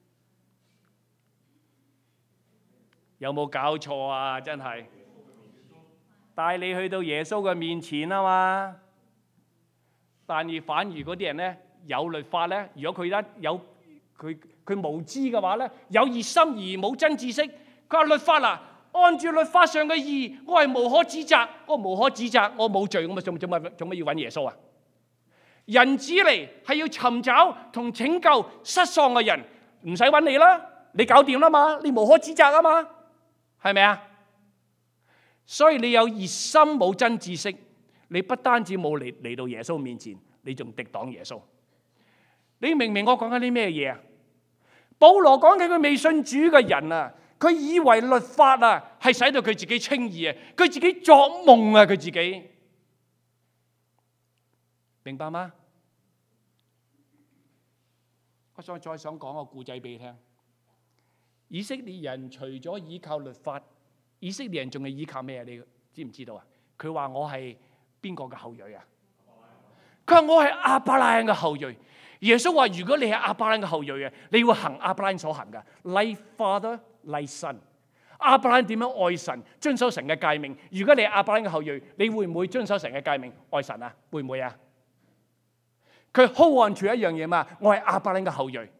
有冇搞錯啊？真係帶你去到耶穌嘅面前啊嘛！但而反而嗰啲人咧，有律法咧，如果佢無知嘅話咧，有熱心而冇真知識，佢話律法啊，按住律法上嘅義，我係無可指責，我冇罪，我咪做乜要揾耶穌啊？人子嚟係要尋找同拯救失喪嘅人，唔使揾你啦，你搞掂啦嘛，你無可指責啊嘛，係咪啊？所以你有熱心冇真知識，你不單止冇嚟到耶穌面前，你仲敵擋耶穌。你明唔明我講緊啲咩嘢啊？保羅講緊佢未信主嘅人啊，佢以為律法啊係使到佢自己稱義啊，佢自己作夢啊，佢自己明白嗎？我再想講個故仔俾你聽。以色列人除咗依靠律法，以色列人仲係依靠咩啊？你知唔知道啊？佢話我係邊個嘅後裔啊？佢話我係亞伯拉罕嘅後裔。耶穌話：如果你係亞伯拉罕嘅後裔啊，你會行亞伯拉罕所行嘅 ，like father like son。亞伯拉罕點樣愛神、遵守神嘅誡命？如果你係亞伯拉罕嘅後裔，你會唔會遵守神嘅誡命、愛神啊？會唔會啊？佢 hold on 住一樣嘢嘛，我係亞伯拉罕嘅後裔，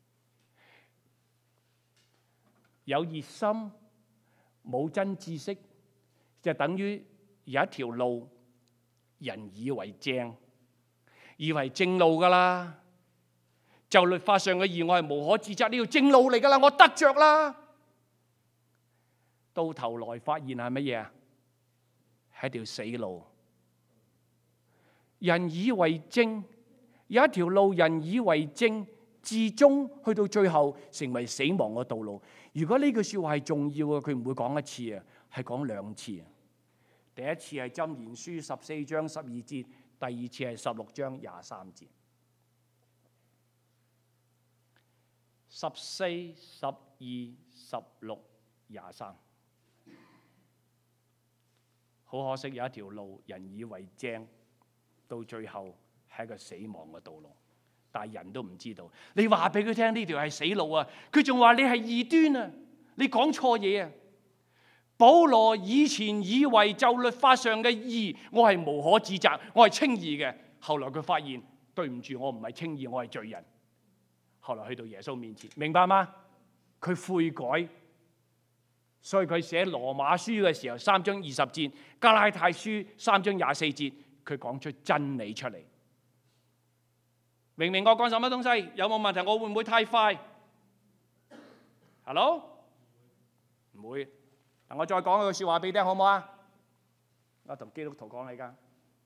有熱心冇真知識，就等於有一條路，人以為正，以為正路噶啦。就律法上嘅義，我係無可指責，呢條正路嚟噶啦，我得着啦。到頭來發現係乜嘢啊？係一條死路。人以為正，有一條路，人以為正，至終去到最後成為死亡嘅道路。如果呢句說話係重要嘅，佢唔會講一次啊，係講兩次啊。第一次係箴言書14章12節，第二次係16章23節。14、12、16、23。好可惜，有一條路，人以為正，到最後係一個死亡嘅道路，但係人都唔知道。你話俾佢聽呢條係死路啊，佢仲話你係異端啊，你講錯嘢啊。保羅以前以為就律法上嘅義，我係無可指責，我係稱義嘅。後來佢發現，對唔住，我唔係稱義，我係罪人。後來去到耶穌面前，明白嗎？佢悔改，所以佢寫羅馬書嘅時候3章20節，加拉太書3章24節，佢講出真理出嚟。 明明我講什麼東西？有冇問題？我會唔會太快 ？Hello？ 唔會。嗱，我再講一句説話俾你聽，好唔好啊？我同基督徒講嚟㗎。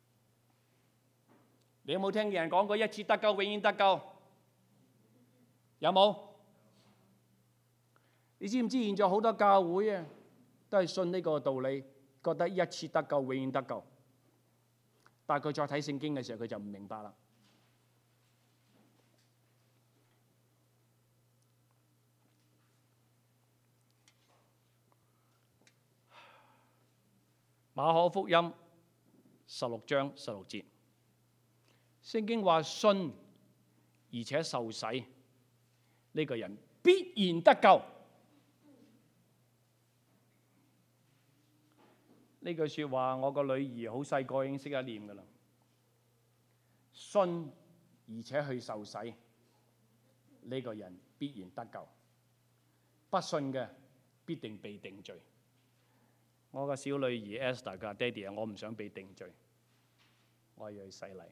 你有冇聽見人講過一次得救，永遠得救？有冇？你知唔知現在好多教會啊，都係信呢個道理，覺得一次得救，永遠得救。但係佢再睇聖經嘅時候，佢就唔明白啦。馬可福音16章16節，聖經話信而且受洗，呢個人必然得救。呢句説話，我個女兒好細個已經識得念㗎啦。信而且去受洗，呢個人必然得救。不信嘅必定被定罪。我個小女兒 Esther 嘅爹哋啊，我唔想被定罪，我要去洗禮。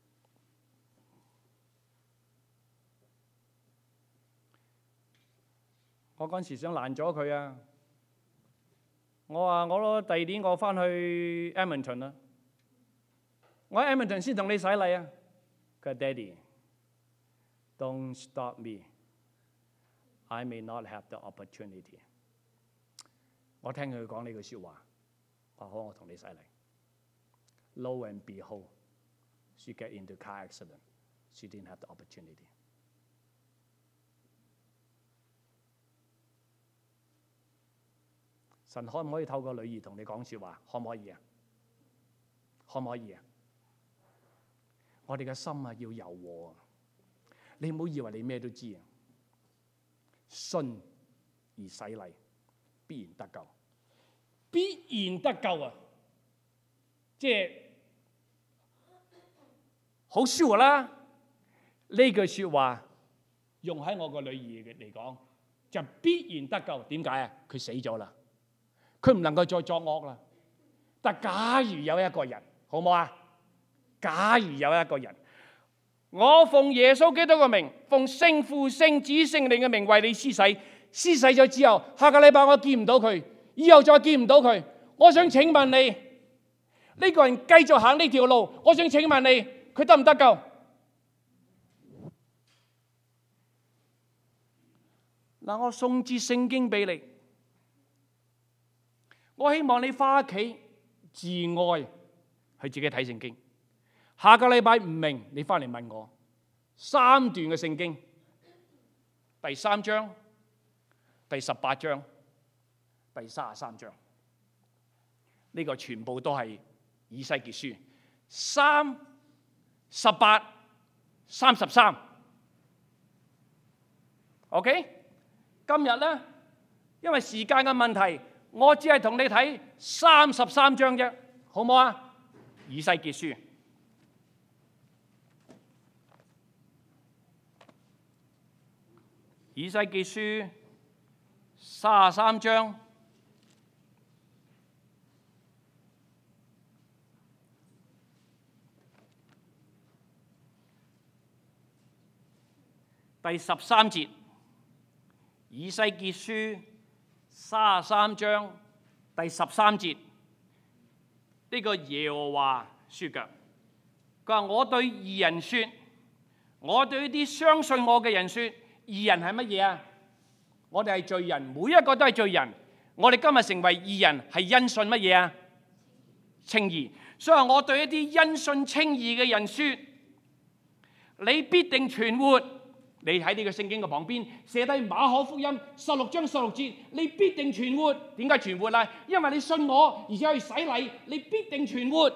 我嗰陣時想攔咗佢啊！我話我第二年我翻去 Edmonton 啦，我喺 Edmonton 先同你洗禮啊！佢話爹哋 ，Don't stop me. I may not have the opportunity. 我聽佢講呢句説話，我好，我同你洗禮。Lo and behold, she get into car accident. She didn't have the opportunity. 神可唔可以透過女兒同你講説話？可唔可以啊？可唔可以啊？我哋嘅心啊要柔和啊！你唔好以為你咩都知啊！信而洗禮，必然得救，必然得救啊！即係好 sure 啦！呢句説話用喺我個女兒嚟講，就必然得救。點解啊？佢死咗啦，佢唔能夠再作惡啦。但假如有一個人，好唔好啊？假如有一個人，我奉耶穌基督嘅名，奉聖父、聖子、聖靈嘅名為你施洗，施洗咗之後，下個禮拜我見唔到佢，以後再見唔到佢，我想請問你，呢個人繼續行呢條路，我想請問你，佢得唔得救？嗱，我送節聖經俾你，我希望你返屋企自愛，去自己睇聖經。下個禮拜唔明，你翻嚟問我3段嘅聖經，第3章、第18章、第33章，呢個全部都係以西結書3、18、33。OK， 今日呢，因為時間嘅問題，我只係同你睇33章啫，好唔好啊？以西結書。以西結書33章第13節，以西結書33章第13節，呢個耶和華説嘅，佢話：我對義人説，我對啲相信我嘅人説。義人係乜嘢啊？我哋係罪人，每一個都係罪人。我哋今日成為義人係因信乜嘢啊？稱義。所以我對一啲因信稱義嘅人說：你必定存活。你喺呢個聖經嘅旁邊寫低馬可福音16章16節，你必定存活。點解存活啊？因為你信我，而且去洗禮，你必定存活。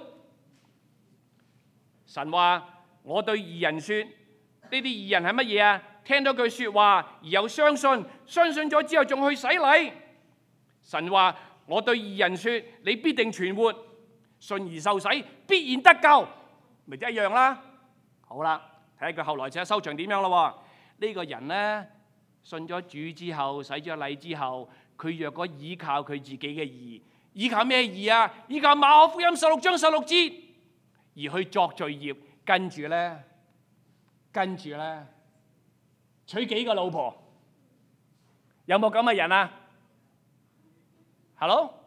神話我對義人說，呢啲義人係乜嘢啊？聽到句説話而有相信，相信咗之後仲去洗禮。神話我對義人説：你必定存活，信而受洗，必然得救，咪一樣啦。好啦，睇下佢後來嘅收場點樣咯。呢個人呢，信咗主之後，洗咗禮之後，佢若果依靠佢自己嘅義，依靠咩義啊？依靠馬可福音16章16節而去作罪業，跟住呢， 跟住咧娶幾個老婆，有冇咁嘅人啊？Hello？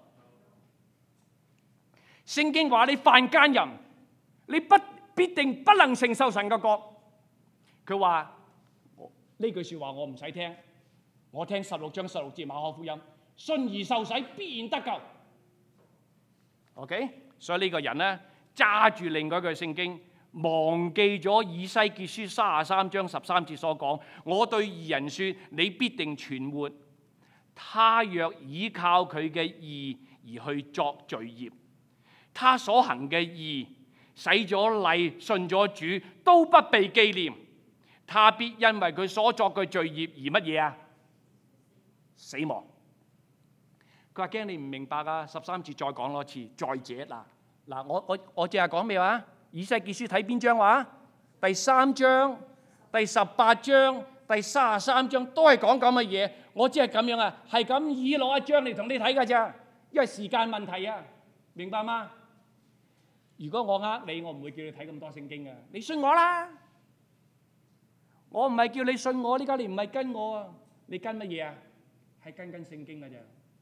聖經話你犯奸淫，你必定不能承受神嘅國。佢話呢句説話我唔使聽，我聽16章16節馬可福音，信而受洗必然得救。OK， 所以呢個人咧揸住另外一句聖經，忘記咗以西結書33章13節所講：我對義人說，你必定存活。他若倚靠佢嘅義而去作罪業，他所行嘅義，洗咗禮、信咗主，都不被紀念。他必因為佢所作嘅罪業而乜嘢啊？死亡。佢話驚你唔明白啊！13節再講多次，再者嗱，我淨係講咩話？以西結書睇邊章話？第3章、第18章、第33章都係講咁嘅嘢。我只係咁樣啊，係咁以攞一章嚟同你睇㗎咋，因為時間問題啊，明白嗎？如果我呃你，我唔會叫你睇咁多聖經啊！你信我啦，我唔係叫你信我，呢家你唔係跟我啊，你跟乜嘢啊？係跟聖經㗎咋。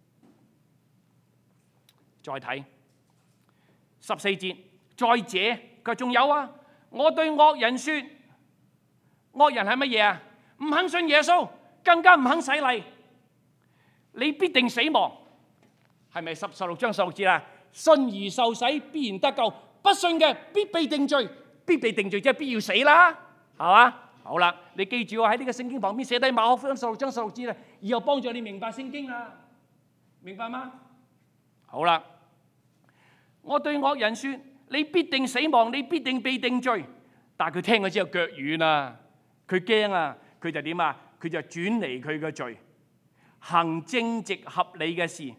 再睇14節，再者佢仲有啊！我對惡人說，惡人係乜嘢啊？唔肯信耶穌，更加唔肯洗禮，你必定死亡。係咪16章16節啊？信而受洗必然得救，不信嘅必被定罪。必被定罪即係必要死啦，係嘛？好啦，你記住我喺呢個聖經旁邊寫低馬可福音16章16節啦，以後幫助你明白聖經啦，明白嗎？好啦，我對惡人說，你必定死亡，你必定被定罪。但係佢聽咗之後腳軟啊，佢驚啊，佢就點啊？佢就轉離佢嘅罪，行正直合理嘅事，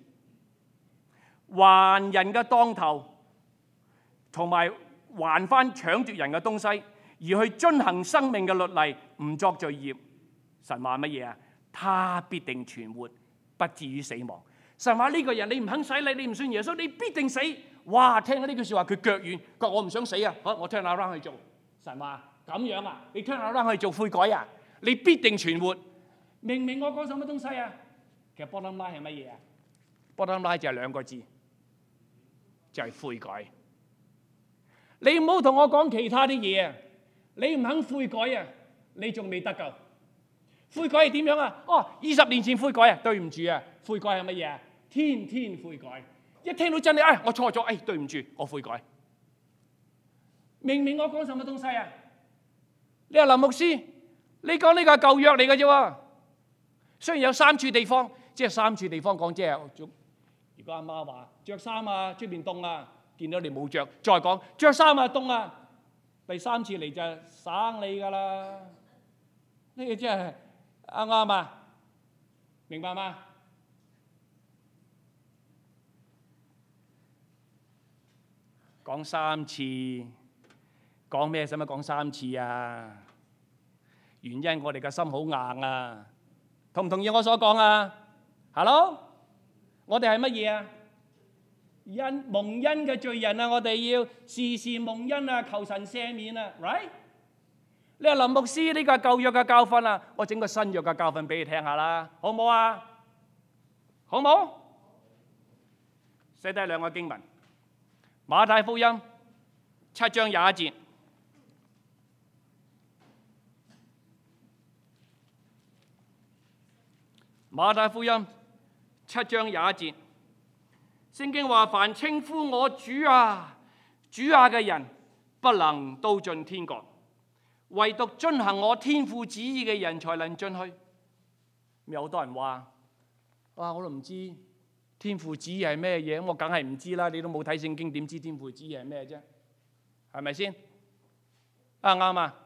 還人嘅當頭，同埋還翻搶奪人嘅東西，而去遵行生命嘅律例，唔作罪孽。神話乜嘢啊？他必定存活，不至於死亡。神話呢個人你唔肯洗禮，你唔信耶穌，你必定死。哇！聽到呢句説話，佢腳軟，佢話我唔想死啊！好，我 turn around去做。神話咁樣啊？你 turn around去做悔改啊？你必定存活。明唔明我講什麼東西啊？其實 bottom line 係乜嘢啊？bottom line 就係兩個字，就係悔改。你唔好同我講其他啲嘢啊！你唔肯悔改啊，你仲未得救。悔改係點樣啊？哦，20年前悔改啊，對唔住啊，悔改係乜嘢啊？天天悔改。一聽到真理，我錯咗，對唔住，我悔改。明明我講什麼東西啊？你話林牧師，你講呢個係舊約嚟嘅啫喎。雖然有3處地方，即係3處地方講，即係如果阿媽話着衫啊，出邊凍啊，見到你冇着，再講着衫啊，凍啊，第3次嚟就省你噶啦。呢個真係啱唔啱啊？明白嗎？講3次，講咩？使乜講3次啊？原因我哋嘅心好硬啊，同唔同意我所講啊 ？Hello， 我哋係乜嘢啊？蒙恩嘅罪人啊！我哋要時時蒙恩啊，求神赦免啊 ，right？ 你話林牧師呢個係舊約嘅教訓啊，我整個新約嘅教訓俾你聽下啦，好唔好啊？好唔好？寫低2個經文。馬太福音7章21節，馬太福音7章21節，聖經話：凡稱呼我主啊、主啊嘅人，不能都進天國，唯獨遵行我天父旨意嘅人才能進去。有好多人話：哇，我都唔知天父旨意係咩嘢，我梗係唔知啦！你都冇睇聖經，點知天父旨意係咩啫？係咪先？啱啊！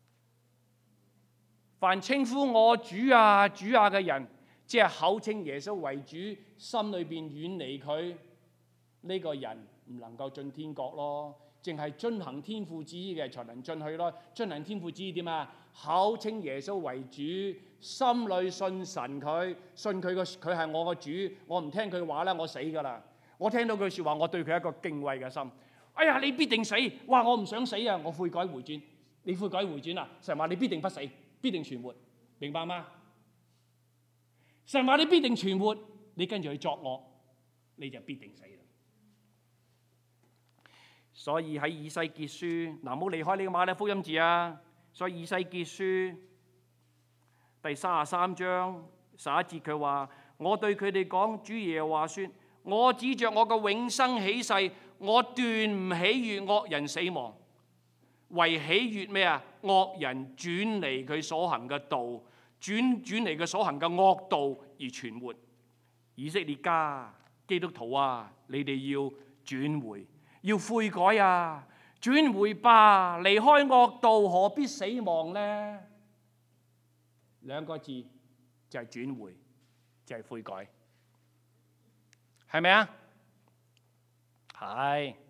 凡稱呼我主啊、主啊嘅人，即係口稱耶穌為主，心裏邊遠離佢，呢個人唔能夠進天國咯。淨係遵行天父旨意嘅才能進去咯。遵行天父旨意點啊？口稱耶穌為主，心裏信神佢，信佢係我個主，我唔聽佢話咧，我死噶啦！我聽到佢説話，我對佢一個敬畏嘅心。哎呀，你必定死！哇，我唔想死啊！我悔改回轉， 你悔改回轉啦，神話你必定不死，必定存活，明白嗎？神話你必定存活，你跟住去作惡，你就必定死啦。所以喺以西結書，嗱，唔好離開呢個馬太福音字啊。所以以西結書第33章11節佢話：我對佢哋講，主耶和華說，我指着我嘅永生起誓，我斷唔喜悅惡人死亡，為喜悅咩啊？惡人轉離佢所行嘅道，轉離佢所行嘅惡道而存活。以色列家基督徒啊，你哋要轉回，要悔改啊！轉回吧，離開惡道，何必死亡呢？兩個字就係轉回，就係悔改，係咪啊？係。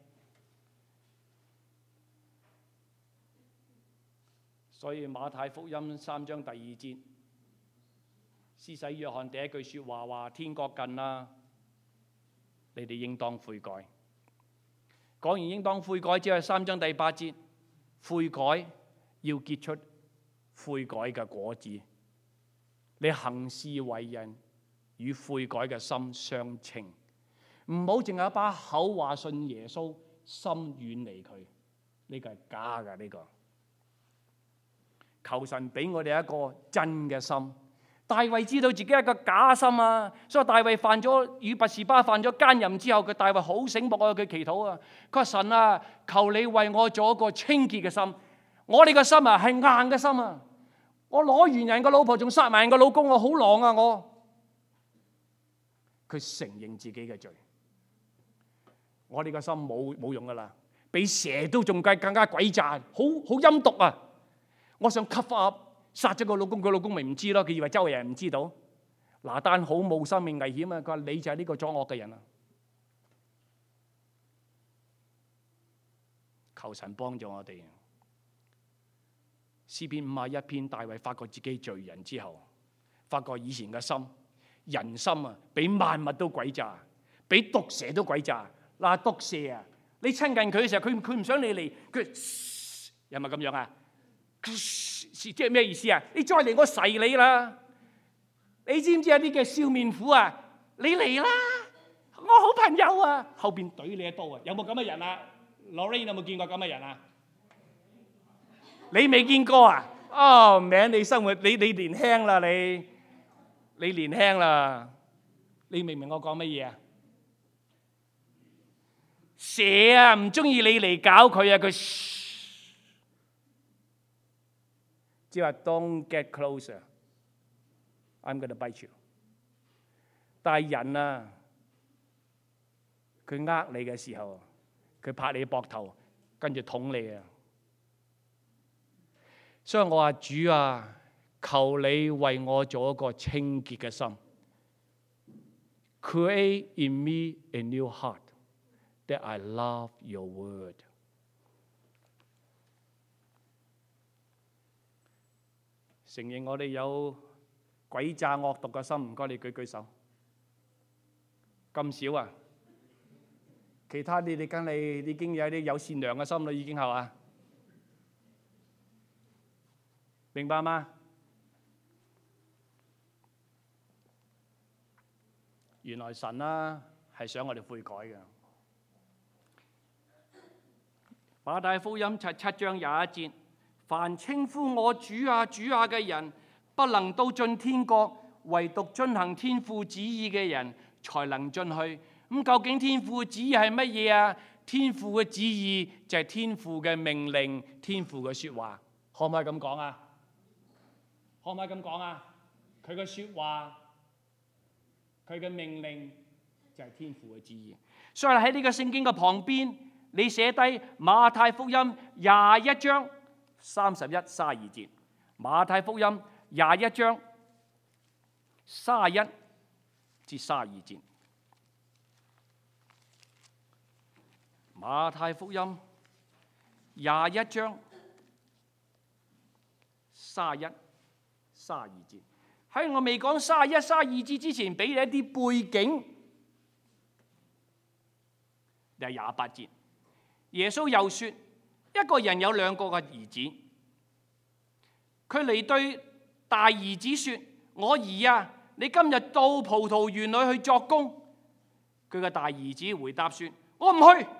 所以馬太福音3章第2節，施洗約翰第一句説話話：天國近啦，你哋應當悔改。講完應當悔改之後，3章第8節，悔改要結出悔改嘅果子。你行事為人與悔改嘅心相稱，唔好淨係一把口話信耶穌，心遠離佢，呢個係假㗎。呢個求神俾我哋一個真嘅心。大衛知道自己係一個假心啊，所以大衛犯咗與拔示巴犯咗奸淫之後，佢大衛好醒目啊！佢祈禱啊，佢話神啊，求你為我做一個清潔嘅心。我哋個心啊係硬嘅心啊！我攞完人個老婆，仲殺埋人個老公，我好狼啊！佢承認自己嘅罪。我哋個心冇用噶啦，比蛇都仲更加詭詐，好陰毒啊！我想 cover up。殺咗個老公，佢老公咪唔知咯，佢以為周圍人唔知道。拿單好冇生命危險啊！佢話你就係呢個作惡嘅人啊！求神幫助我哋。詩篇51篇，大衛發覺自己罪人之後，發覺以前嘅心，人心啊，比萬物都詭詐，比毒蛇都詭詐。嗱，毒蛇啊，你親近佢嘅時候，佢唔想你嚟，佢係咪咁樣啊？即係咩意思啊？你再嚟我噬你啦！你知唔知有啲嘅笑面虎啊？你嚟啦！我好朋友啊！後邊懟你一刀啊！有冇咁嘅人啊？Lorraine 有冇見過咁嘅人啊？你未見過啊？哦，名你生活你年輕啦，你年輕啦，你明唔明我講乜嘢啊？蛇啊，唔中意你嚟搞佢啊！佢只話 Don't get closer, I'm gonna bite you。但係人啊，佢呃你嘅時候，佢拍你膊頭，跟住捅你啊！所以我話主啊，求你為我做一個清潔嘅心 ，Create in me a new heart that I love your word。承認我哋有詭詐惡毒嘅心，唔該你舉舉手。咁少啊？其他你哋梗係已經有啲有善良嘅心啦，已經係嘛？明白嗎？原來神啦係想我哋悔改嘅。馬太福音7章21節。凡稱呼我主啊主啊嘅人，不能都進天國，唯獨遵行天父旨意嘅人才能進去。咁究竟天父嘅旨意係乜嘢啊？天父嘅旨意就係天父嘅命令，天父嘅說話，可唔可以咁講啊？可唔可以咁講啊？佢嘅說話，佢嘅命令就係天父嘅旨意。所以喺呢個聖經嘅旁邊，你寫低馬太福音21章。31、32節，馬太福音21章31至32節，馬太福音21章31、32節。喺我未講31、32節之前，俾你一啲背景。第28節，耶穌又說。一個人有兩個嘅兒子， 佢嚟對大兒子說：我兒啊，你今日到葡萄園裏去作工。佢嘅大兒子回答說：我唔去。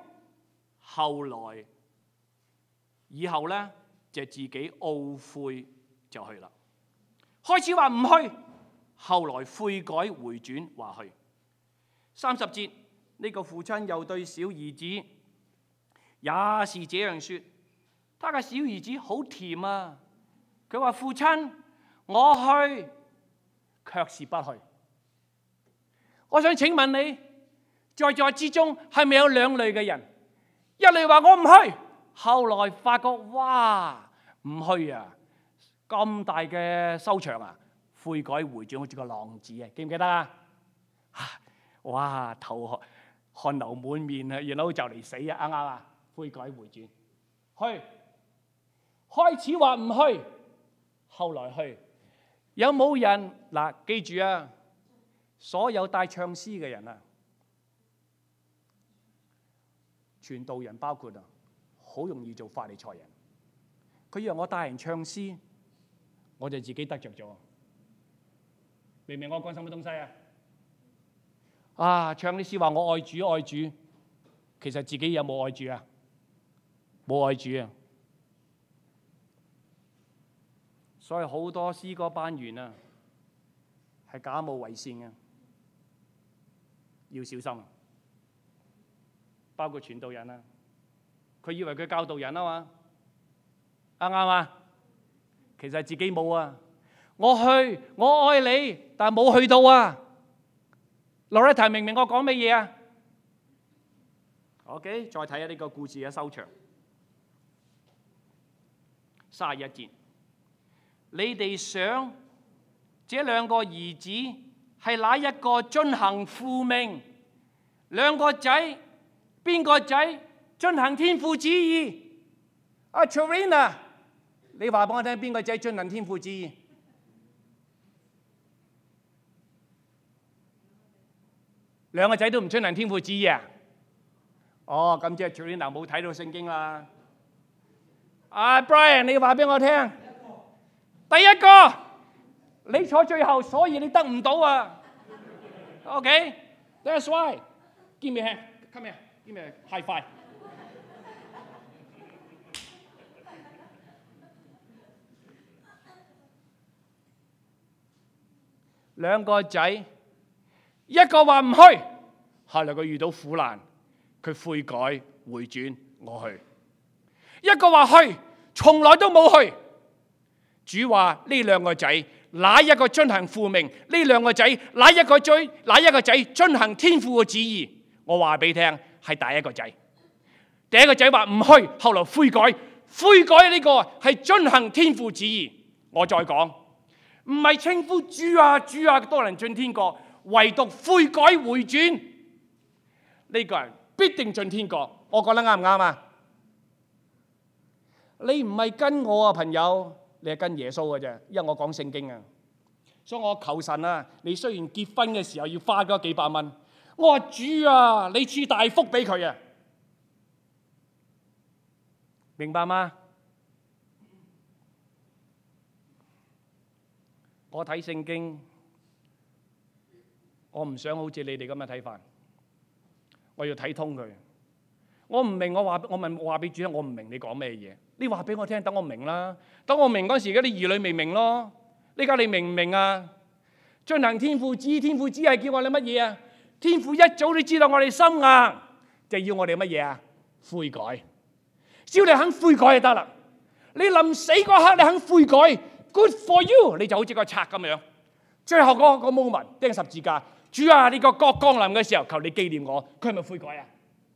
以後呢，就自己懊悔就去啦。開始話唔去，後來悔改回轉話去。30節呢個父親又對小兒子也是這樣說。他嘅小兒子好甜啊，佢話：父親，我去，卻是不去。我想請問你，在座之中係咪有兩類嘅人？一類話我唔去，後來發覺哇唔去啊，咁大嘅收場啊，悔改回轉好似個浪子啊，記唔記得啊？哇頭汗流滿面啊，然後就嚟死啊，啱唔啱啊？悔改回轉去，開始話唔去，後來去。有冇人嗱？記住啊，所有帶唱詩嘅人啊，傳道人包括啊，好容易做法利賽人。佢讓我帶人唱詩，我就自己得着咗。明唔明我講什麼東西啊？唱啲詩話我愛主愛主，其實自己有冇愛主啊？冇愛主啊！所以好多詩歌班員啊，係假冒為善嘅，要小心。包括傳道人啊，佢以為佢教導人啊嘛，啱唔啱啊？其實自己冇啊！我去，我愛你，但係冇去到啊！Loretta明唔明我講乜嘢啊 ？OK， 再睇下呢個故事嘅收場。31節，你哋想這兩個兒子係哪一個遵行父命？兩個仔，邊個仔遵行天父旨意？阿 Charina， 你話俾我聽，邊個仔遵行天父旨意？兩個仔都唔遵行天父旨意啊？咁即係 Charina 冇睇到聖經啦。Brian， 你話俾我聽，第一個你坐最後，所以你得唔到啊。OK，that's why。Give me a hand，come here，give me a high five。兩個仔，一個話唔去，後來佢遇到苦難，佢悔改回轉，我去。一個話去，從來都冇去。主話呢兩個仔，哪一個遵行父命？呢兩個仔，哪一個仔遵行天父嘅旨意？我話俾你聽，係第一個仔。第一個仔話唔去，後來悔改呢個係遵行天父旨意。我再講，唔係稱呼主啊多人進天國，唯獨悔改回轉呢個人必定進天國。我講得啱唔啱啊？你唔係跟我啊，朋友，你係跟耶穌嘅啫，因為我講聖經啊。所以我求神啊，你雖然結婚嘅時候要花嗰幾百蚊，我話主啊，你賜大福俾佢啊，明白嗎？我睇聖經，我唔想好似你哋咁嘅睇法，我要睇通佢。我唔明，我話俾主聽，我唔明你講咩嘢。你話俾我聽，等我明啦。等我明嗰時，而家啲兒女未明咯。呢家你明唔明啊？進行天父旨意，天父旨意係叫我哋乜嘢啊？天父一早都知道我哋心硬，就要我哋乜嘢啊？悔改。只要你肯悔改就得啦。你臨死嗰刻你肯悔改 ，good for you， 你就好似個賊咁樣。最後嗰個 moment 釘十字架，主啊，呢個國降臨嘅時候，求你紀念我。佢係咪悔改啊？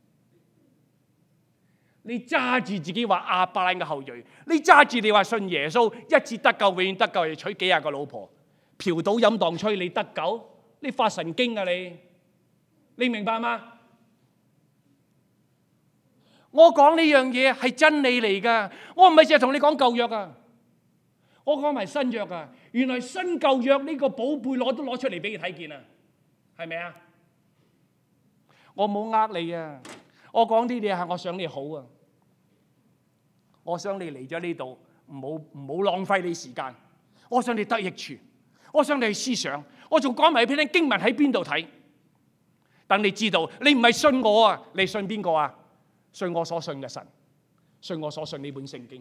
你揸住自己話亞伯拉罕嘅後裔，你揸住你話信耶穌，一次得救永遠得救，又娶幾廿個老婆，嫖賭飲蕩吹，你得救？你發神經啊你明白嗎？我講呢樣嘢係真理嚟㗎，我唔係淨係同你講舊約啊，我講埋新約啊。原來新舊約呢個寶貝都攞出嚟俾你睇見啊，係咪啊？我冇呃你啊，我講啲嘢係我想你好啊。我想你嚟咗呢度， 唔好浪費你時間。我想你得益處，我想你去思想，我仲講埋俾你聽經文喺邊度睇，等你知道你唔係信我啊，你信邊個啊？信我所信嘅神，信我所信呢本聖經。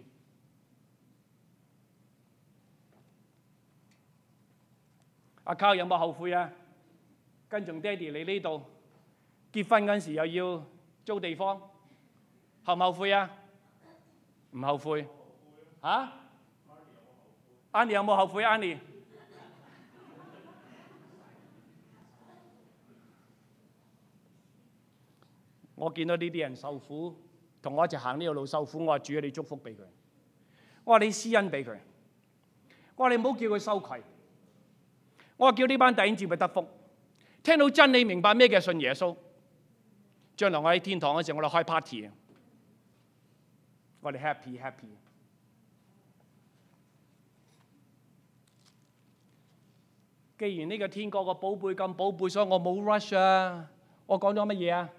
阿卡有冇後悔啊？跟從爹哋嚟呢度結婚嗰陣時又要租地方，後唔後悔啊？唔後悔。嚇？Annie 有冇後悔？Annie，我見到呢啲人受苦，同我一齊行呢條路受苦，我話主啊，你祝福俾佢，我話你施恩俾佢，我話你唔好叫佢羞愧，我話叫呢班弟兄姊妹得福，聽到真理明白咩叫信耶穌，將來我喺天堂嗰時候，我哋開 party 啊，我哋 happy。既然呢個天國個寶貝咁寶貝，所以我冇 rush 啊。我講咗乜嘢啊？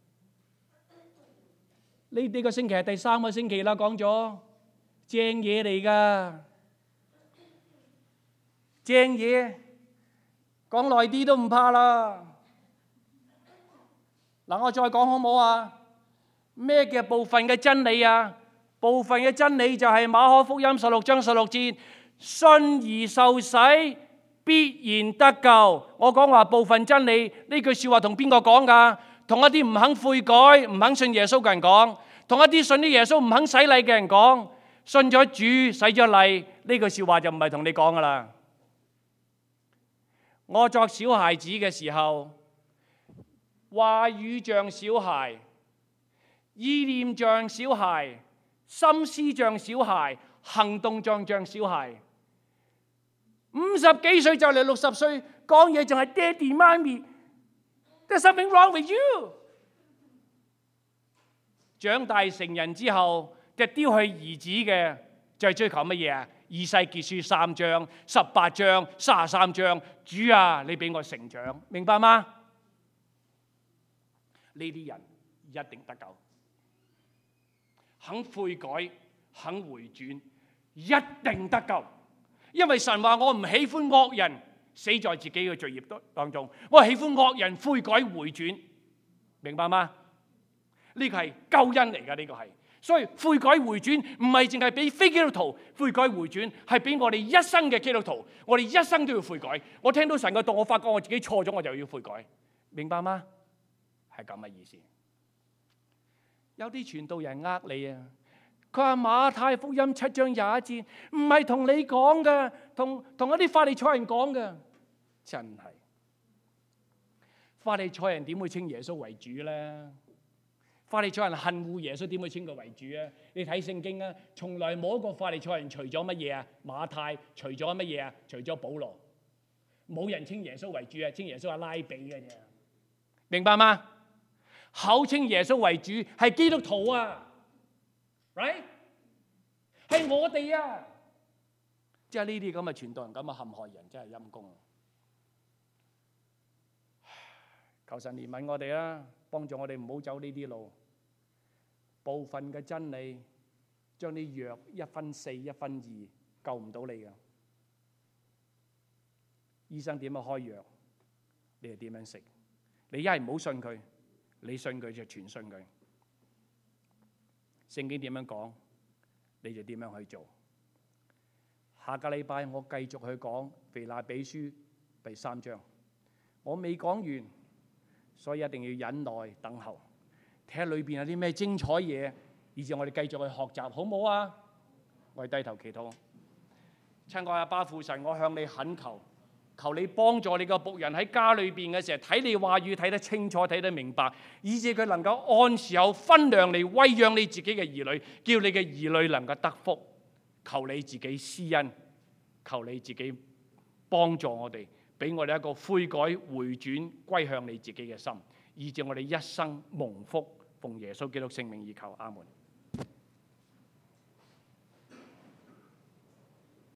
呢個星期係第3個星期啦，講咗正嘢嚟㗎，正嘢講耐啲都唔怕啦。嗱，我再講好唔好啊？咩叫部分嘅真理啊？部分嘅真理就係馬可福音16章16節，信而受洗，必然得救。我講話部分真理呢句説話同邊個講㗎？同一啲唔肯悔改、唔肯信耶穌嘅人講，同一啲信啲耶穌唔肯洗禮嘅人講。信咗主、洗咗禮，呢句説話就唔係同你講㗎啦。我作小孩子嘅時候，話語像小孩，意念像小孩，心思像小孩，行動像小孩。50幾歲就嚟60歲，講嘢仲係爹哋媽咪。There's something wrong with you。長大成人之後，就丟棄兒子嘅，就係追求乜嘢啊？以西結書3章、18章、33章，主啊，你俾我成長，明白嗎？呢啲人一定得救，肯悔改、肯回轉，一定得救。因為神話我唔喜歡惡人死在自己嘅罪孽當中，我喜歡惡人悔改回轉，明白嗎？呢個係救恩嚟㗎，呢個係。所以悔改回轉唔係淨係俾非基督徒，悔改回轉係俾我哋一生嘅基督徒，我哋一生都要悔改。我聽到神嘅道，我發覺我自己錯咗，我就要悔改，明白嗎？係咁嘅意思。有啲傳道人呃你啊！佢話馬太福音7章21節唔係同你講嘅，同一啲法利賽人講嘅，真係法利賽人點會稱耶穌為主咧？法利賽人恨惡耶穌，點會稱佢為主啊？你睇聖經啊，從來冇一個法利賽人除咗乜嘢啊？馬太除咗乜嘢啊？除咗保羅，冇人稱耶穌為主啊，稱耶穌係拉比嘅啫，明白嗎？口稱耶穌為主係基督徒啊！right 係我哋啊，即係呢啲咁嘅傳道人咁嘅陷害人，真係陰公。求神憐憫我哋啦，幫助我哋唔好走呢啲路。部分嘅真理將啲藥1/4、1/2救唔到你嘅。醫生點樣開藥，你係點樣食？你一係唔好信佢，你信佢就全信佢。聖經點樣講，你就點樣去做。下個禮拜我繼續去講腓立比書第3章，我未講完，所以一定要忍耐等候，睇下裏邊有啲咩精彩嘢，以至我哋繼續去學習，好唔好啊？我哋低頭祈禱。親愛阿爸父神，我向你懇求，求你幫助你個僕人喺家裏邊嘅時候睇你話語睇得清楚，睇得明白，以致佢能夠按時候分量嚟餵養你自己嘅兒女，叫你嘅兒女能夠得福。求你自己施恩，求你自己幫助我哋，俾我哋一個悔改回轉歸向你自己嘅心，以致我哋一生蒙福。奉耶穌基督聖名而求，阿門。